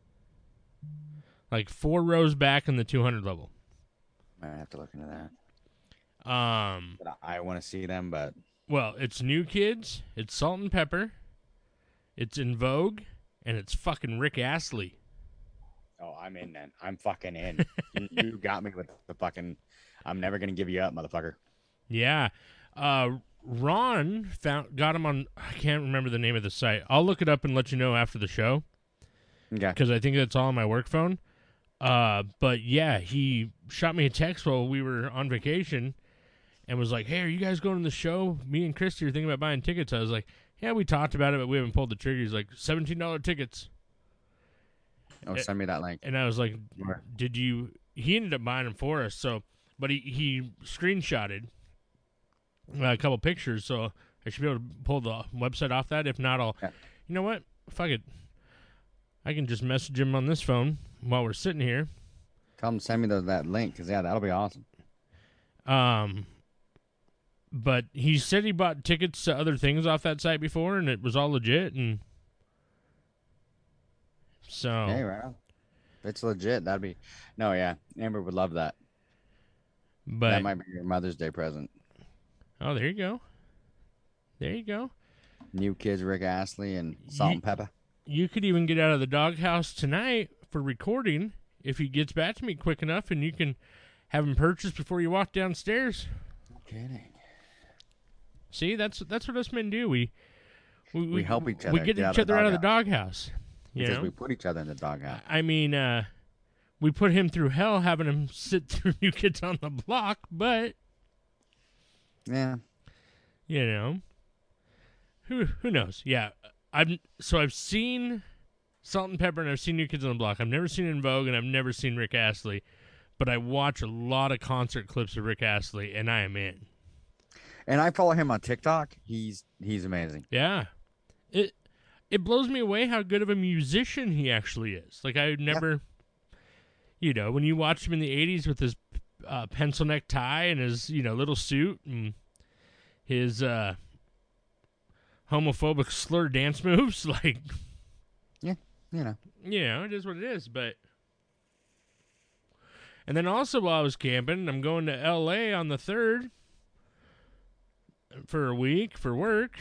like four rows back in the two hundred level. I have to look into that. Um, But I want to see them, but well, it's New Kids, it's Salt and Pepper, it's In Vogue, and it's fucking Rick Astley. oh, I'm in then. I'm fucking in. you, you got me with the fucking. I'm never gonna give you up, motherfucker. Yeah. Uh, Ron found got him on. I can't remember the name of the site. I'll look it up and let you know after the show Okay. because I think that's all on my work phone. Uh, but yeah, he shot me a text while we were on vacation and was like, "Hey, are you guys going to the show? Me and Christy are thinking about buying tickets." I was like, "Yeah, we talked about it, but we haven't pulled the trigger." He's like, seventeen dollar tickets," Oh, send me that link. and I was like, Sure. "Did you?" He ended up buying them for us. So, but he he screenshotted uh, a couple pictures, so I should be able to pull the website off that. If not, I'll. Yeah. You know what? Fuck it. I can just message him on this phone while we're sitting here. Tell them to send me those, that link because yeah, that'll be awesome. Um, but he said he bought tickets to other things off that site before, and it was all legit. And so, Hey, right on. If it's legit, that'd be. No, yeah, Amber would love that. but that might be your Mother's Day present. oh, there you go. There you go. New Kids, Rick Astley, and Salt Ye- and Pepper. You could even get out of the doghouse tonight for recording if he gets back to me quick enough, and you can have him purchased before you walk downstairs. No kidding. See, that's that's what us men do. We we, We help each other We get, get out each of the other out of the doghouse. You Because know? we put each other in the doghouse. I mean, uh, we put him through hell having him sit through New Kids on the Block, but Yeah. you know, who who knows? Yeah, I've so I've seen Salt and Pepper and I've seen New Kids on the Block. I've never seen In Vogue and I've never seen Rick Astley, but I watch a lot of concert clips of Rick Astley and I am in. And I follow him on TikTok. He's he's amazing. Yeah, it it blows me away how good of a musician he actually is. Like I never, yeah. you know, when you watched him in the eighties with his uh, pencil neck tie and his you know little suit and his uh, homophobic slur dance moves, like yeah, you know, you know, it is what it is. But and then also while I was camping, I'm going to L A on the third for a week for work.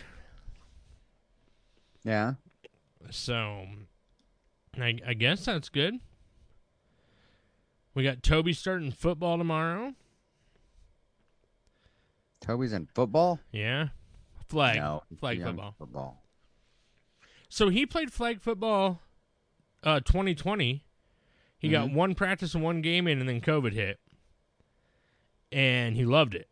Yeah. So, I, I guess that's good. We got Toby starting football tomorrow. Toby's in football? Yeah. Flag. No, flag football. football. So he played flag football uh, twenty twenty. He mm-hmm. got one practice and one game in, and then COVID hit. And he loved it.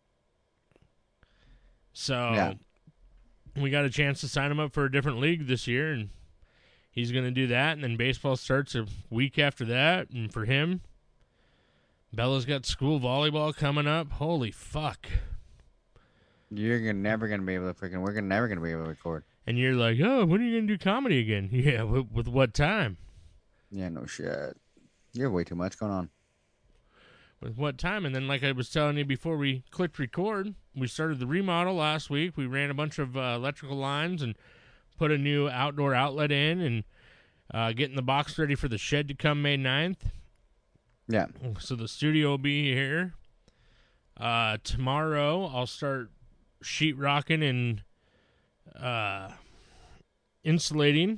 So yeah. we got a chance to sign him up for a different league this year, and he's going to do that. And then baseball starts a week after that. And for him, Bella's got school volleyball coming up. Holy fuck. You're gonna, never going to be able to freaking, we're gonna, never going to be able to record. And you're like, oh, when are you going to do comedy again? Yeah, with, with what time? Yeah, no shit. You have way too much going on. With what time? And then, like I was telling you before we clicked record, we started the remodel last week. We ran a bunch of uh, electrical lines and put a new outdoor outlet in and uh, getting the box ready for the shed to come May ninth. Yeah. So the studio will be here. Uh, tomorrow, I'll start sheetrocking and uh, insulating.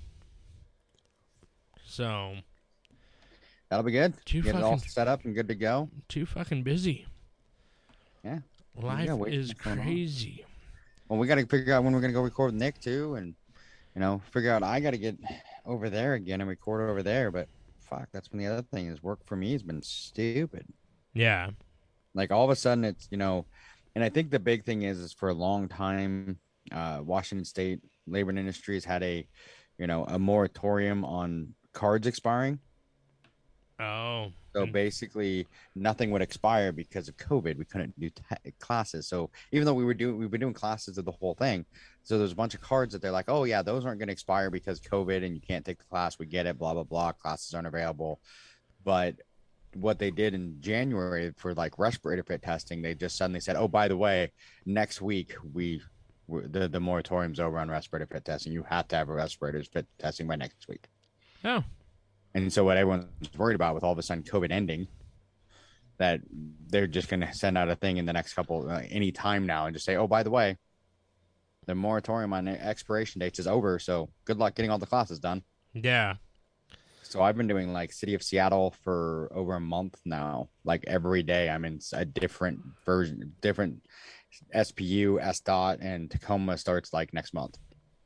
So that'll be good. Too Get fucking, it all set up and good to go. Too fucking busy. Yeah. Life is crazy. Well, we got to figure out when we're going to go record with Nick, too. And, you know, figure out I got to get over there again and record over there. But, fuck, that's when the other thing is work for me has been stupid. Yeah. Like, all of a sudden it's, you know, and I think the big thing is, is for a long time, uh, Washington State Labor and Industries had a, you know, a moratorium on cards expiring. Oh. So basically, nothing would expire because of COVID. We couldn't do t- classes. So even though we were doing, we've been doing classes of the whole thing. So there's a bunch of cards that they're like, oh yeah, those aren't going to expire because COVID, and you can't take the class. We get it. Blah blah blah. Classes aren't available. But what they did in January for like respirator fit testing, they just suddenly said, oh, by the way, next week we the the moratorium's over on respirator fit testing. You have to have a respirator fit testing by next week. Oh. And so what everyone's worried about with all of a sudden COVID ending, that they're just going to send out a thing in the next couple, uh, any time now and just say, oh, by the way, the moratorium on expiration dates is over. So good luck getting all the classes done. Yeah. So I've been doing like City of Seattle for over a month now. Like every day I'm in a different version, different S P U, S D O T, and Tacoma starts like next month.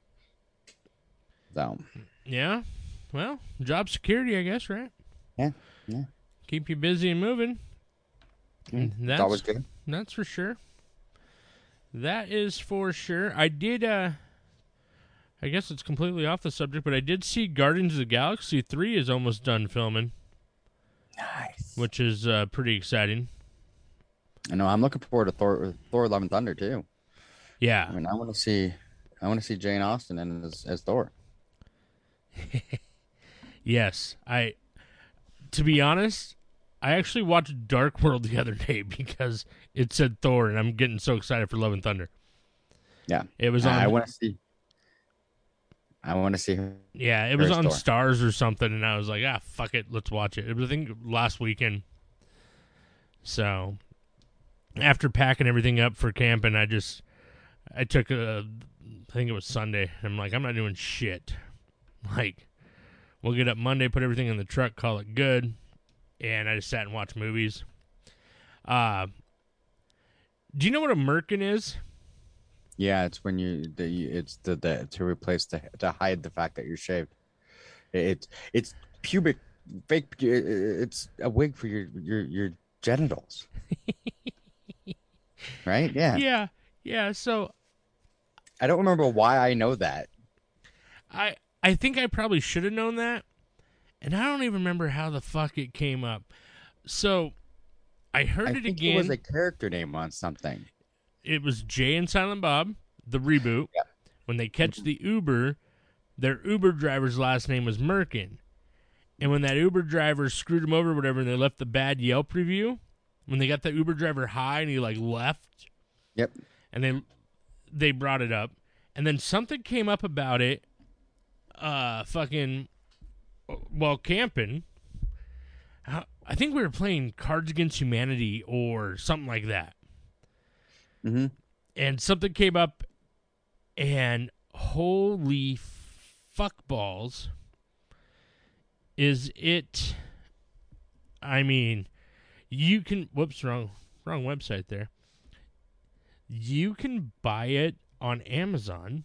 So. Yeah. Well, job security, I guess, right? Yeah, yeah. Keep you busy and moving. Mm, that's it's always good. That's for sure. That is for sure. I did, uh, I guess it's completely off the subject, but I did see Guardians of the Galaxy three is almost done filming. Nice. Which is uh, pretty exciting. I know. I'm looking forward to Thor, Thor Love and Thunder, too. Yeah. I mean, I want to see, I want to see Jane Austen in as, as Thor. Yes, I. To be honest, I actually watched Dark World the other day because it said Thor, and I'm getting so excited for Love and Thunder. Yeah, it was on. I want to see. I want to see her. Yeah, it was on Thor. Stars or something, and I was like, ah, fuck it, let's watch it. It was, I think, last weekend. So, after packing everything up for camping, I just, I took a, I think it was Sunday. I'm like, I'm not doing shit. Like. We'll get up Monday, put everything in the truck, call it good, and I just sat and watched movies. Uh, do you know what a merkin is? Yeah, it's when you, the, it's the, the to replace the to hide the fact that you're shaved. It's it's pubic fake. It's a wig for your your your genitals. Right? Yeah. Yeah. Yeah. So I don't remember why I know that. I I think I probably should have known that, and I don't even remember how the fuck it came up. So I heard I it think again. it was a character name on something. It was Jay and Silent Bob, the reboot. Yeah. When they catch the Uber, their Uber driver's last name was Merkin. And when that Uber driver screwed him over or whatever, and they left the bad Yelp review, when they got the Uber driver high and he like left, Yep. and they they brought it up, and then something came up about it, uh, fucking, while camping. I think we were playing Cards Against Humanity or something like that. Mm-hmm. And something came up, and holy fuck balls, is it? I mean, you can. Whoops, wrong, wrong website there. You can buy it on Amazon.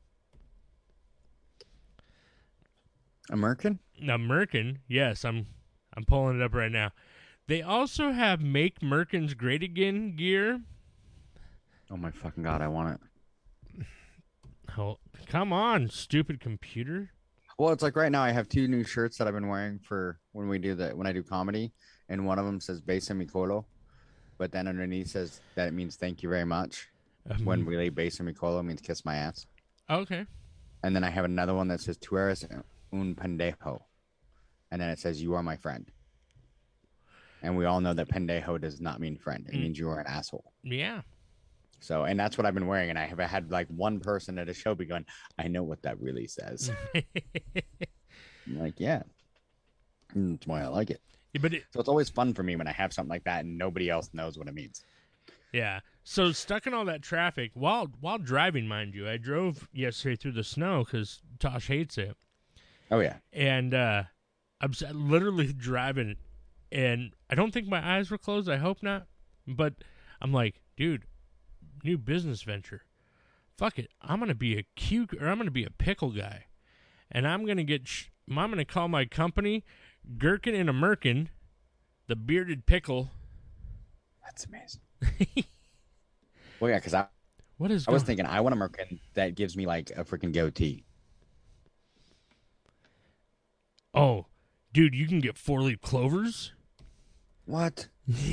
American? American, yes, I'm, I'm pulling it up right now. They also have Make Merkins Great Again gear. Oh my fucking god, I want it. Oh, come on, stupid computer. Well, it's like right now I have two new shirts that I've been wearing for when we do the when I do comedy, and one of them says "Besa mi colo," but then underneath says that it means "thank you very much." Um, When we lay "Besa mi colo" means "kiss my ass." Okay. And then I have another one that says "Tu eres un pendejo," and then it says "You are my friend." And we all know that pendejo does not mean friend; it Mm. means you are an asshole. Yeah. So, and that's what I've been wearing. And I have had like one person at a show be going, "I know what that really says." I'm like, yeah, and that's why I like it. Yeah, but it, So it's always fun for me when I have something like that and nobody else knows what it means. yeah. So stuck in all that traffic while while driving, mind you, I drove yesterday through the snow because Tosh hates it, Oh yeah, and uh, I'm s- literally driving, and I don't think my eyes were closed. I hope not, but I'm like, dude, new business venture. Fuck it, I'm gonna be a cute, or I'm gonna be a pickle guy, and I'm gonna get. Sh- I'm gonna call my company Gherkin and a Merkin, the bearded pickle. that's amazing. Well, yeah, because I, What is? I was going- thinking I want a merkin that gives me like a freaking goatee. Oh, dude, you can get four leaf clovers. What?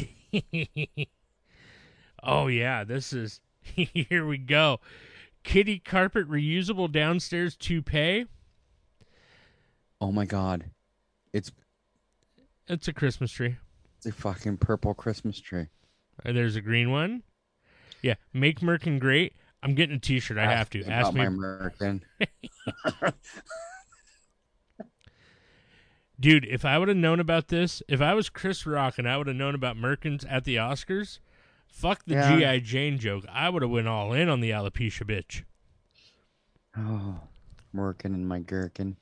Oh yeah, this is. Here we go. Kitty carpet reusable downstairs toupee. Oh my god, it's It's a Christmas tree. it's a fucking purple Christmas tree. Uh, There's a green one. Yeah, make Merkin great. I'm getting a T-shirt. I have to. Ask About me, my merkin. dude. If I would have known about this, if I was Chris Rock and I would have known about Merkins at the Oscars, fuck the Yeah. G I. Jane joke. I would have went all in on the alopecia bitch. Oh, merkin and my gherkin.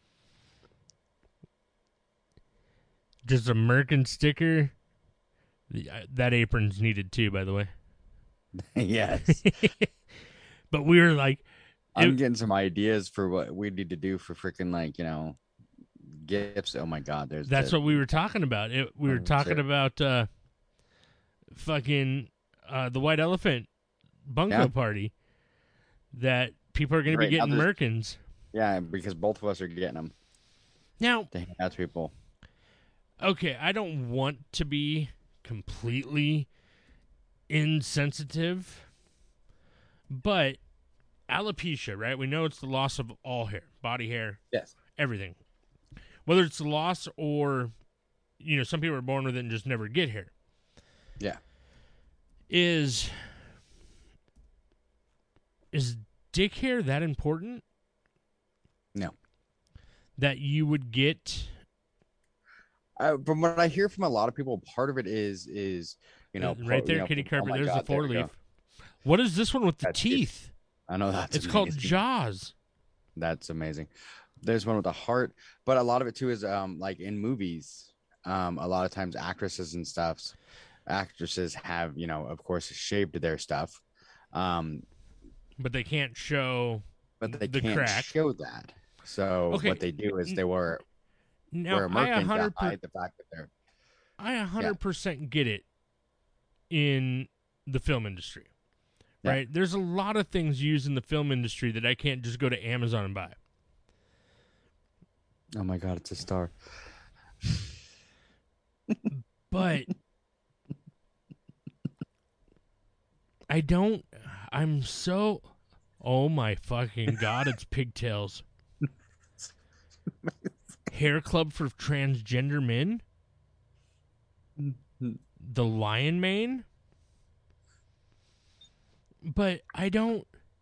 Just a Merkin sticker. The- uh, That apron's needed too, by the way. Yes, But we were like, I'm it- getting some ideas for what we need to do for freaking like you know gifts. Oh my god, there's that's the- what we were talking about. It, we were Oh, talking shit. about uh, fucking uh, the White Elephant bungo Yeah. party that people are going to be Right, now getting there's- Merkins. Yeah, because both of us are getting them. Now, Dang, that's people. okay, I don't want to be completely insensitive, but alopecia, right? We know it's the loss of all hair, body hair, Yes. everything. Whether it's the loss or, you know, some people are born with it and just never get hair. Yeah. Is is dick hair that important No. that you would get? Uh, from what I hear from a lot of people, part of it is is you know Uh, right po- there, you know, kitty oh carpet. my There's God, the four there we go. leaf. What is this one with the That's- teeth? I know that's It's called amazing. Jaws. That's amazing. There's one with a heart, but a lot of it too is um like in movies. Um, a lot of times actresses and stuffs, actresses have you know of course shaved their stuff, um, But they can't show. but they The can't crack. show that. So Okay, what they do is they wear Now, wear a I a merkin to hundred per- hide the fact that they're I a hundred percent get it in the film industry, Yeah. right? There's a lot of things used in the film industry that I can't just go to Amazon and buy. Oh my God, it's a star. But I don't, I'm so, oh my fucking God, it's pigtails. Hair club for transgender men? The lion mane? But I don't,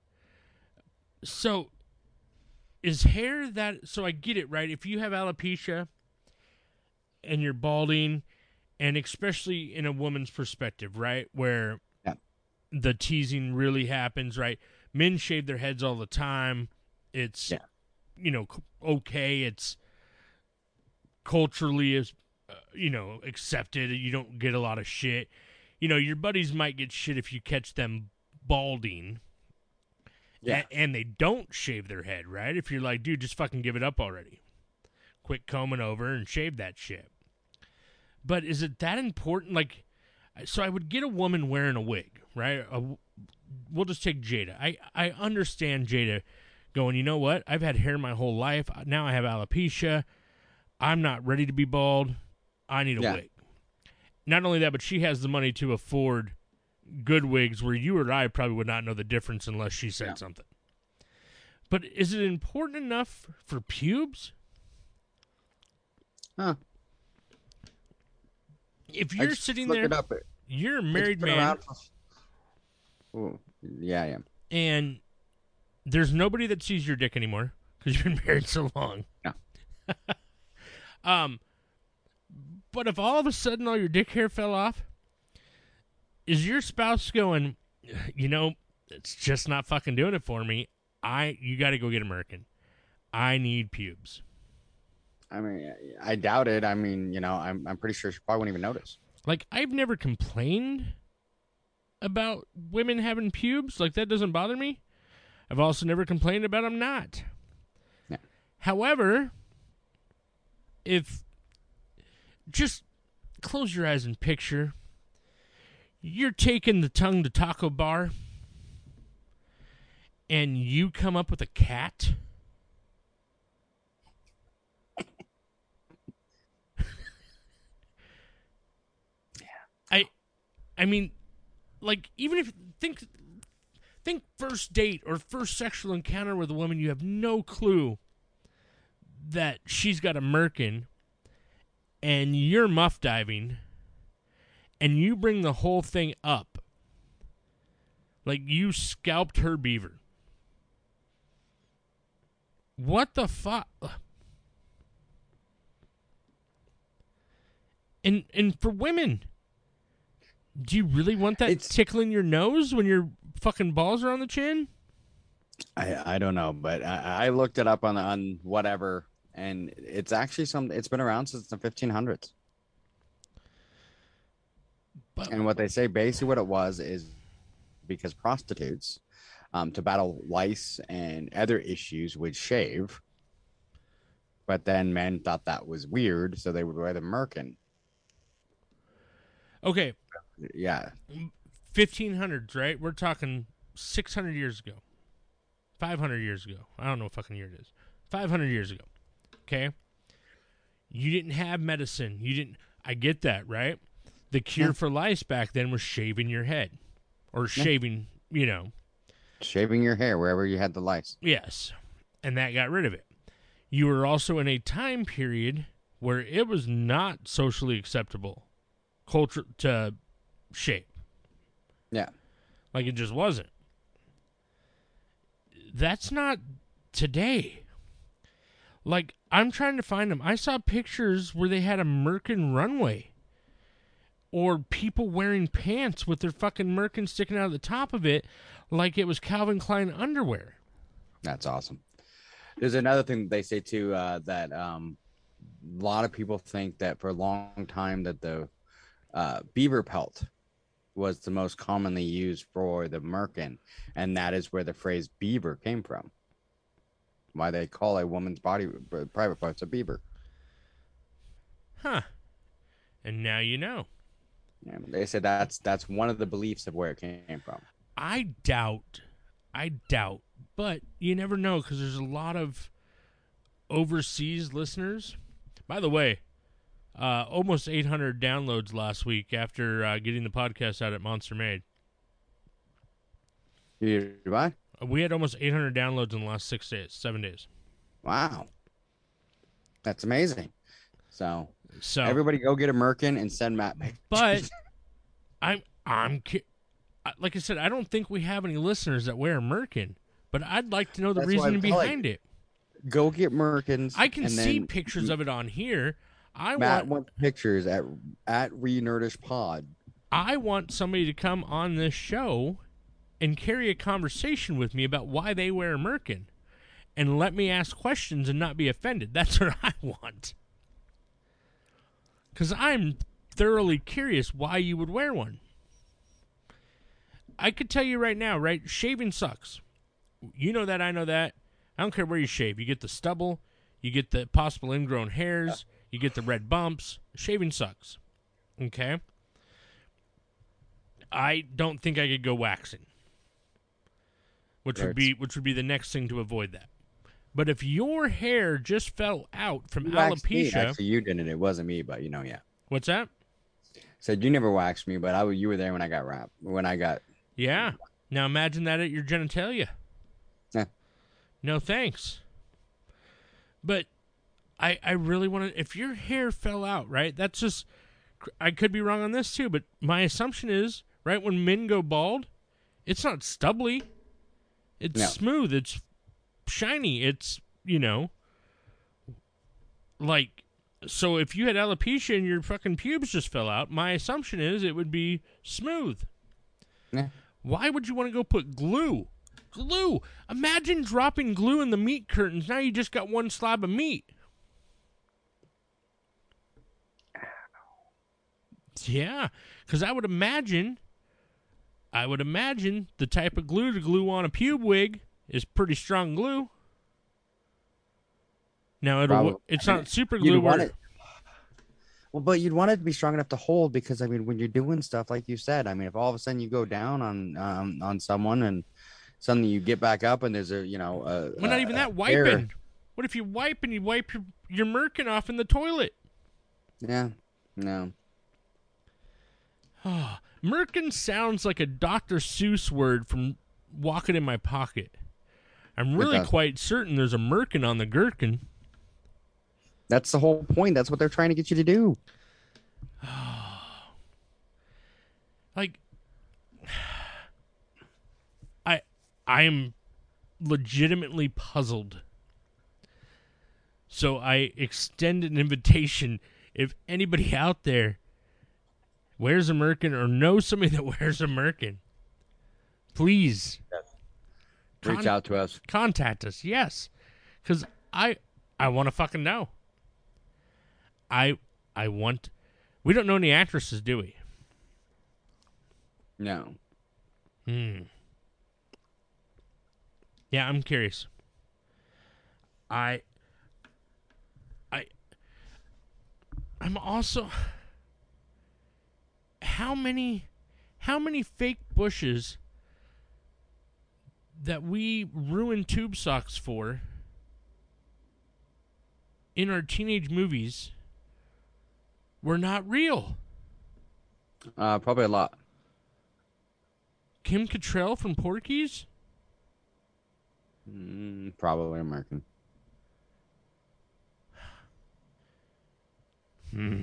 so is hair that, so I get it, right? If you have alopecia and you're balding, and especially in a woman's perspective, right, where Yeah. the teasing really happens, right? Men shave their heads all the time. It's, Yeah. you know, c- okay. It's culturally, is uh, you know, accepted. You don't get a lot of shit. You know, your buddies might get shit if you catch them balding. Yeah. A- and they don't shave their head, right? If you're like, dude, just fucking give it up already. Quit combing over and shave that shit. But is it that important? Like, so I would get a woman wearing a wig, right? A, we'll just take Jada. I, I understand Jada going, you know what? I've had hair my whole life. Now I have alopecia. I'm not ready to be bald. I need a Yeah. wig. Not only that, but she has the money to afford good wigs where you or I probably would not know the difference unless she said Yeah. something. But is it important enough for pubes? Huh. If I you're just sitting looked there, it up. you're a It's married been man, around for- Ooh, yeah, I am. and there's nobody that sees your dick anymore because you've been married so long. No. um, but if all of a sudden all your dick hair fell off, is your spouse going, you know, it's just not fucking doing it for me. I, you got to go get American. I need pubes. I mean, I doubt it. I mean, you know, I'm I'm pretty sure she probably wouldn't even notice. Like, I've never complained about women having pubes. Like, that doesn't bother me. I've also never complained about them not. Yeah. However, if just close your eyes and picture you're taking the tongue to taco bar and you come up with a cat. I I mean, like, even if think think first date or first sexual encounter with a woman, you have no clue that she's got a merkin and you're muff diving and you bring the whole thing up. Like, you scalped her beaver. What the fuck? And and for women, do you really want that It's- tickling your nose when your fucking balls are on the chin? I I don't know, but I, I looked it up on on whatever, and it's actually some. It's been around since the fifteen hundreds. But And what they say, basically, what it was is because prostitutes, um, to battle lice and other issues, would shave. But then men thought that was weird, so they would wear the merkin. okay, Yeah, fifteen hundreds, right? We're talking six hundred years ago. five hundred years ago. I don't know what fucking year it is. five hundred years ago. Okay? You didn't have medicine. You didn't I get that, right? The cure Yeah. for lice back then was shaving your head or shaving, you know. shaving your hair wherever you had the lice. Yes. And that got rid of it. You were also in a time period where it was not socially acceptable culture to shave. Yeah, Like, it just wasn't. That's not today. Like, I'm trying to find them. I saw pictures where they had a merkin runway. Or people wearing pants with their fucking merkin sticking out of the top of it like it was Calvin Klein underwear. that's awesome. There's another thing that they say too, uh, that um, a lot of people think that for a long time that the uh, beaver pelt was the most commonly used for the merkin, and that is where the phrase beaver came from. Why they call a woman's body private parts a beaver. Huh. And now you know. Yeah, they said that's that's one of the beliefs of where it came from. I doubt, I doubt, but you never know because there's a lot of overseas listeners. By the way, uh, almost eight hundred downloads last week after uh, getting the podcast out at Monster Made. You what? We had almost eight hundred downloads in the last six days, seven days. Wow. That's amazing. So, So everybody go get a Merkin and send Matt pictures. But I'm, I'm, ki- I- like I said, I don't think we have any listeners that wear a Merkin, but I'd like to know the That's why reason I'm like- behind it. Go get Merkins. I can and see then pictures of it on here. I Matt want, wants pictures at at Renerdish Pod. I want somebody to come on this show and carry a conversation with me about why they wear a Merkin, and let me ask questions and not be offended. That's what I want. Because I'm thoroughly curious why you would wear one. I could tell you right now, right? Shaving sucks. You know that, I know that. I don't care where you shave. You get the stubble, you get the possible ingrown hairs, you get the red bumps. Shaving sucks. Okay? I don't think I could go waxing. Which would be which would be the next thing to avoid that. But if your hair just fell out from You waxed me. alopecia, Actually, you didn't. It wasn't me, but you know, yeah. what's that? Said you never waxed me, but I w- you were there when I got wrapped. When I got Yeah. Now imagine that at your genitalia. Yeah. No thanks. But I I really want to. If your hair fell out, right? That's just. I could be wrong on this too, but my assumption is right when men go bald, it's not stubbly. It's No. smooth. It's shiny. It's, you know, like, so if you had alopecia and your fucking pubes just fell out, my assumption is it would be smooth. Yeah. Why would you want to go put glue? Glue. Imagine dropping glue in the meat curtains. Now you just got one slab of meat. Yeah, because I would imagine, I would imagine the type of glue to glue on a pube wig is pretty strong glue. Now it'll, Probably. it's I mean, not super you'd glue. want Where, it- Well, but you'd want it to be strong enough to hold because I mean, when you're doing stuff like you said, I mean, if all of a sudden you go down on um, on someone and suddenly you get back up and there's a you know, a, well, not a- even that a wiping. hair- What if you wipe and you wipe your your merkin off in the toilet? Yeah, no. Oh, merkin sounds like a Doctor Seuss word from Walking in My Pocket. I'm really does. quite certain there's a merkin on the gherkin. That's the whole point. That's what they're trying to get you to do. Like, I I am legitimately puzzled. So I extend an invitation. If anybody out there wears a merkin or knows somebody that wears a merkin, please Reach Con- out to us. contact us. Yes, because I I want to fucking know. I I want. We don't know any actresses, do we? No. Hmm. Yeah, I'm curious. I. I. I'm also. How many, how many fake bushes that we ruin tube socks for in our teenage movies were not real? Uh, probably a lot. Kim Cattrall from Porky's? Mm, probably American. Hmm.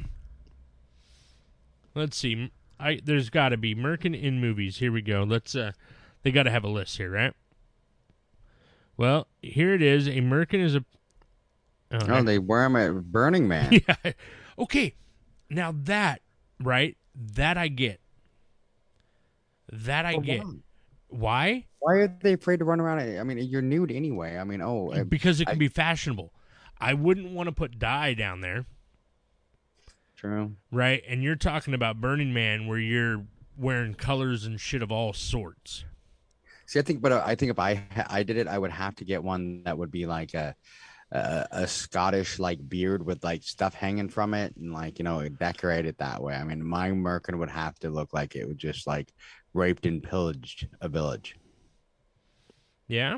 Let's see. I there's got to be Merkin in movies. Here we go. Let's uh they got to have a list here, right? Well, here it is. A Merkin is a Oh, Oh, they wear them at Burning Man. yeah. Okay. Now that, right? That I get. That I Well, get. why? Why? Why are they afraid to run around? I mean, you're nude anyway. I mean, oh, uh, Because it can I- be fashionable. I wouldn't want to put dye down there, true. right? And you're talking about Burning Man where you're wearing colors and shit of all sorts. See, I think, but uh, I think if I ha- I did it, I would have to get one that would be like a, a, a Scottish like beard with like stuff hanging from it and like you know decorate it that way. I mean, my merkin would have to look like it would just like raped and pillaged a village. Yeah.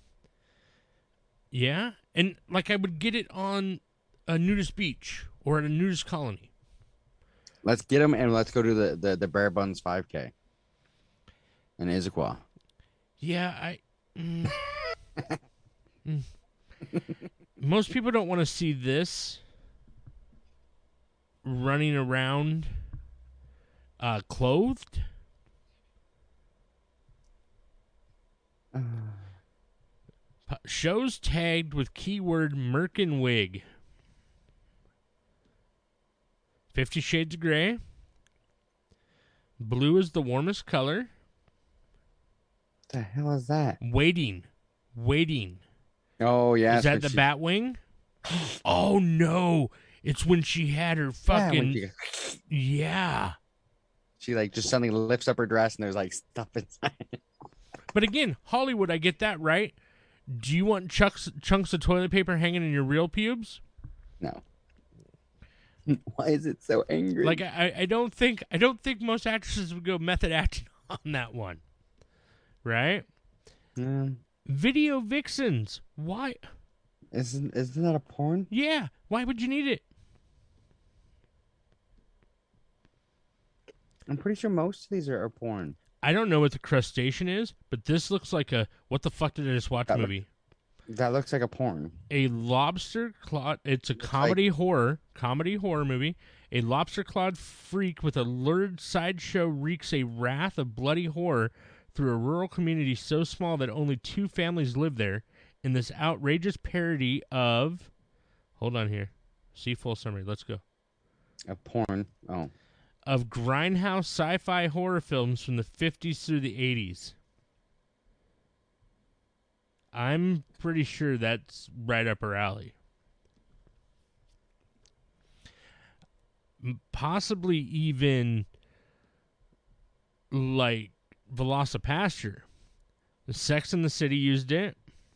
Yeah, and like I would get it on a nudist beach or at a nudist colony. Let's get them and let's go to the the, the Bare Buns five K in Issaquah. Yeah, I. Mm, mm. Most people don't want to see this running around uh, clothed. Uh. Shows tagged with keyword merkin wig. Fifty Shades of Grey. Blue is the warmest color. What the hell is that? Waiting. Waiting. Oh, yeah. Is that the she... Batwing? Oh, no. It's when she had her fucking... Yeah, she... yeah. She, like, just suddenly lifts up her dress and there's, like, stuff inside. But again, Hollywood, I get that, right? Do you want chunks, chunks of toilet paper hanging in your real pubes? No. Why is it so angry? Like I, I don't think I don't think most actresses would go method acting on that one, right? Mm. Video vixens. Why? Isn't isn't that a porn? Yeah. Why would you need it? I'm pretty sure most of these are, are porn. I don't know what the crustacean is, but this looks like a what the fuck did I just watch that movie? Look, that looks like a porn. A lobster clawed. It's a comedy like... horror, comedy horror movie. A lobster clawed freak with a lurid sideshow wreaks a wrath of bloody horror through a rural community so small that only two families live there. In this outrageous parody of, hold on here, see full summary. Let's go. A porn. Oh. Of grindhouse sci-fi horror films from the fifties through the eighties. I'm pretty sure that's right up her alley. Possibly even like Velocipasture. The Sex and the City used it.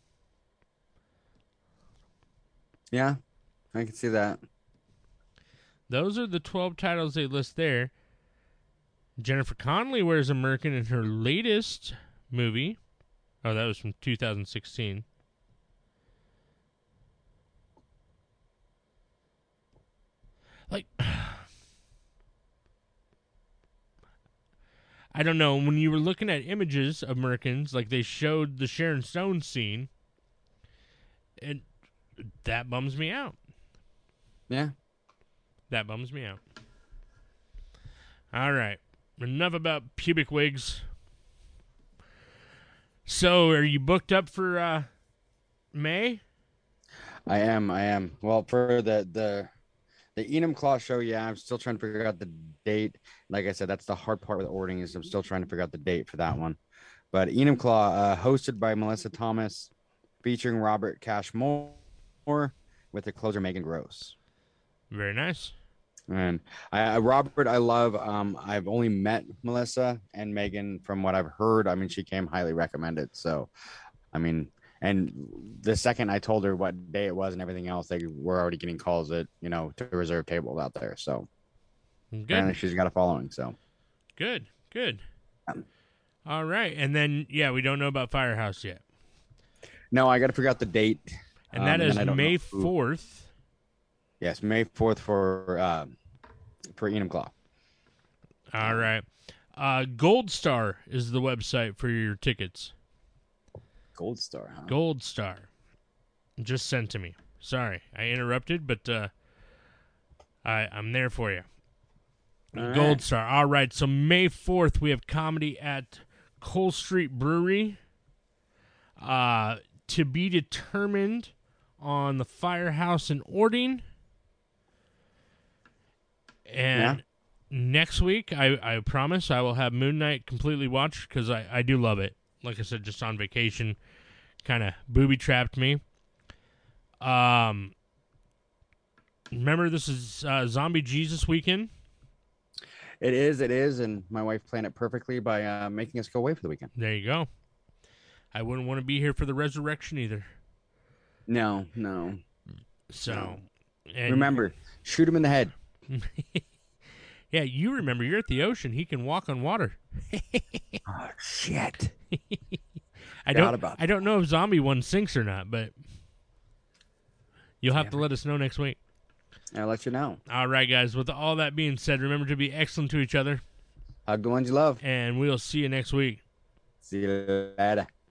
Yeah, I can see that. Those are the twelve titles they list there. Jennifer Connelly wears a merkin in her latest movie. Oh, that was from two thousand sixteen. Like, I don't know. When you were looking at images of merkins, like they showed the Sharon Stone scene, and that bums me out. Yeah. That bums me out. All right. Enough about pubic wigs. So, are you booked up for uh, May? I am. I am. Well, for the the the Enumclaw show, yeah, I'm still trying to figure out the date. Like I said, that's the hard part with ordering is I'm still trying to figure out the date for that one. But Enumclaw, uh, hosted by Melissa Thomas, featuring Robert Cash Moore, with the closer Megan Gross. Very nice. And I, Robert, I love. Um, I've only met Melissa and Megan from what I've heard. I mean, she came highly recommended. So, I mean, and the second I told her what day it was and everything else, they were already getting calls at you know to reserve tables out there. So, good. Apparently, she's got a following. So, good, good. Um, All right, and then yeah, we don't know about Firehouse yet. No, I got to figure out the date, and um, that is May fourth. Yes, May fourth for uh, for Enumclaw. All right. Uh, Gold Star is the website for your tickets. Gold Star, huh? Gold Star. Just sent to me. Sorry, I interrupted, but uh, I, I'm there for you. All Gold right. Star. All right, so May fourth, we have comedy at Cole Street Brewery. Uh, to be determined on the Firehouse in Ording. And yeah. next week, I, I promise I will have Moon Knight completely watched because I, I do love it. Like I said, just on vacation, kind of booby-trapped me. Um, remember, this is uh, Zombie Jesus weekend. It is, it is, and my wife planned it perfectly by uh, making us go away for the weekend. There you go. I wouldn't want to be here for the resurrection either. No, no. So, and Remember, shoot him in the head. yeah, you remember, you're at the ocean. He can walk on water. Oh shit! I Forgot don't. about I don't know if Zombie One sinks or not, but you'll have to let us know next week. I'll let you know. All right, guys. With all that being said, remember to be excellent to each other, Hug the ones you love. and we'll see you next week. See you later.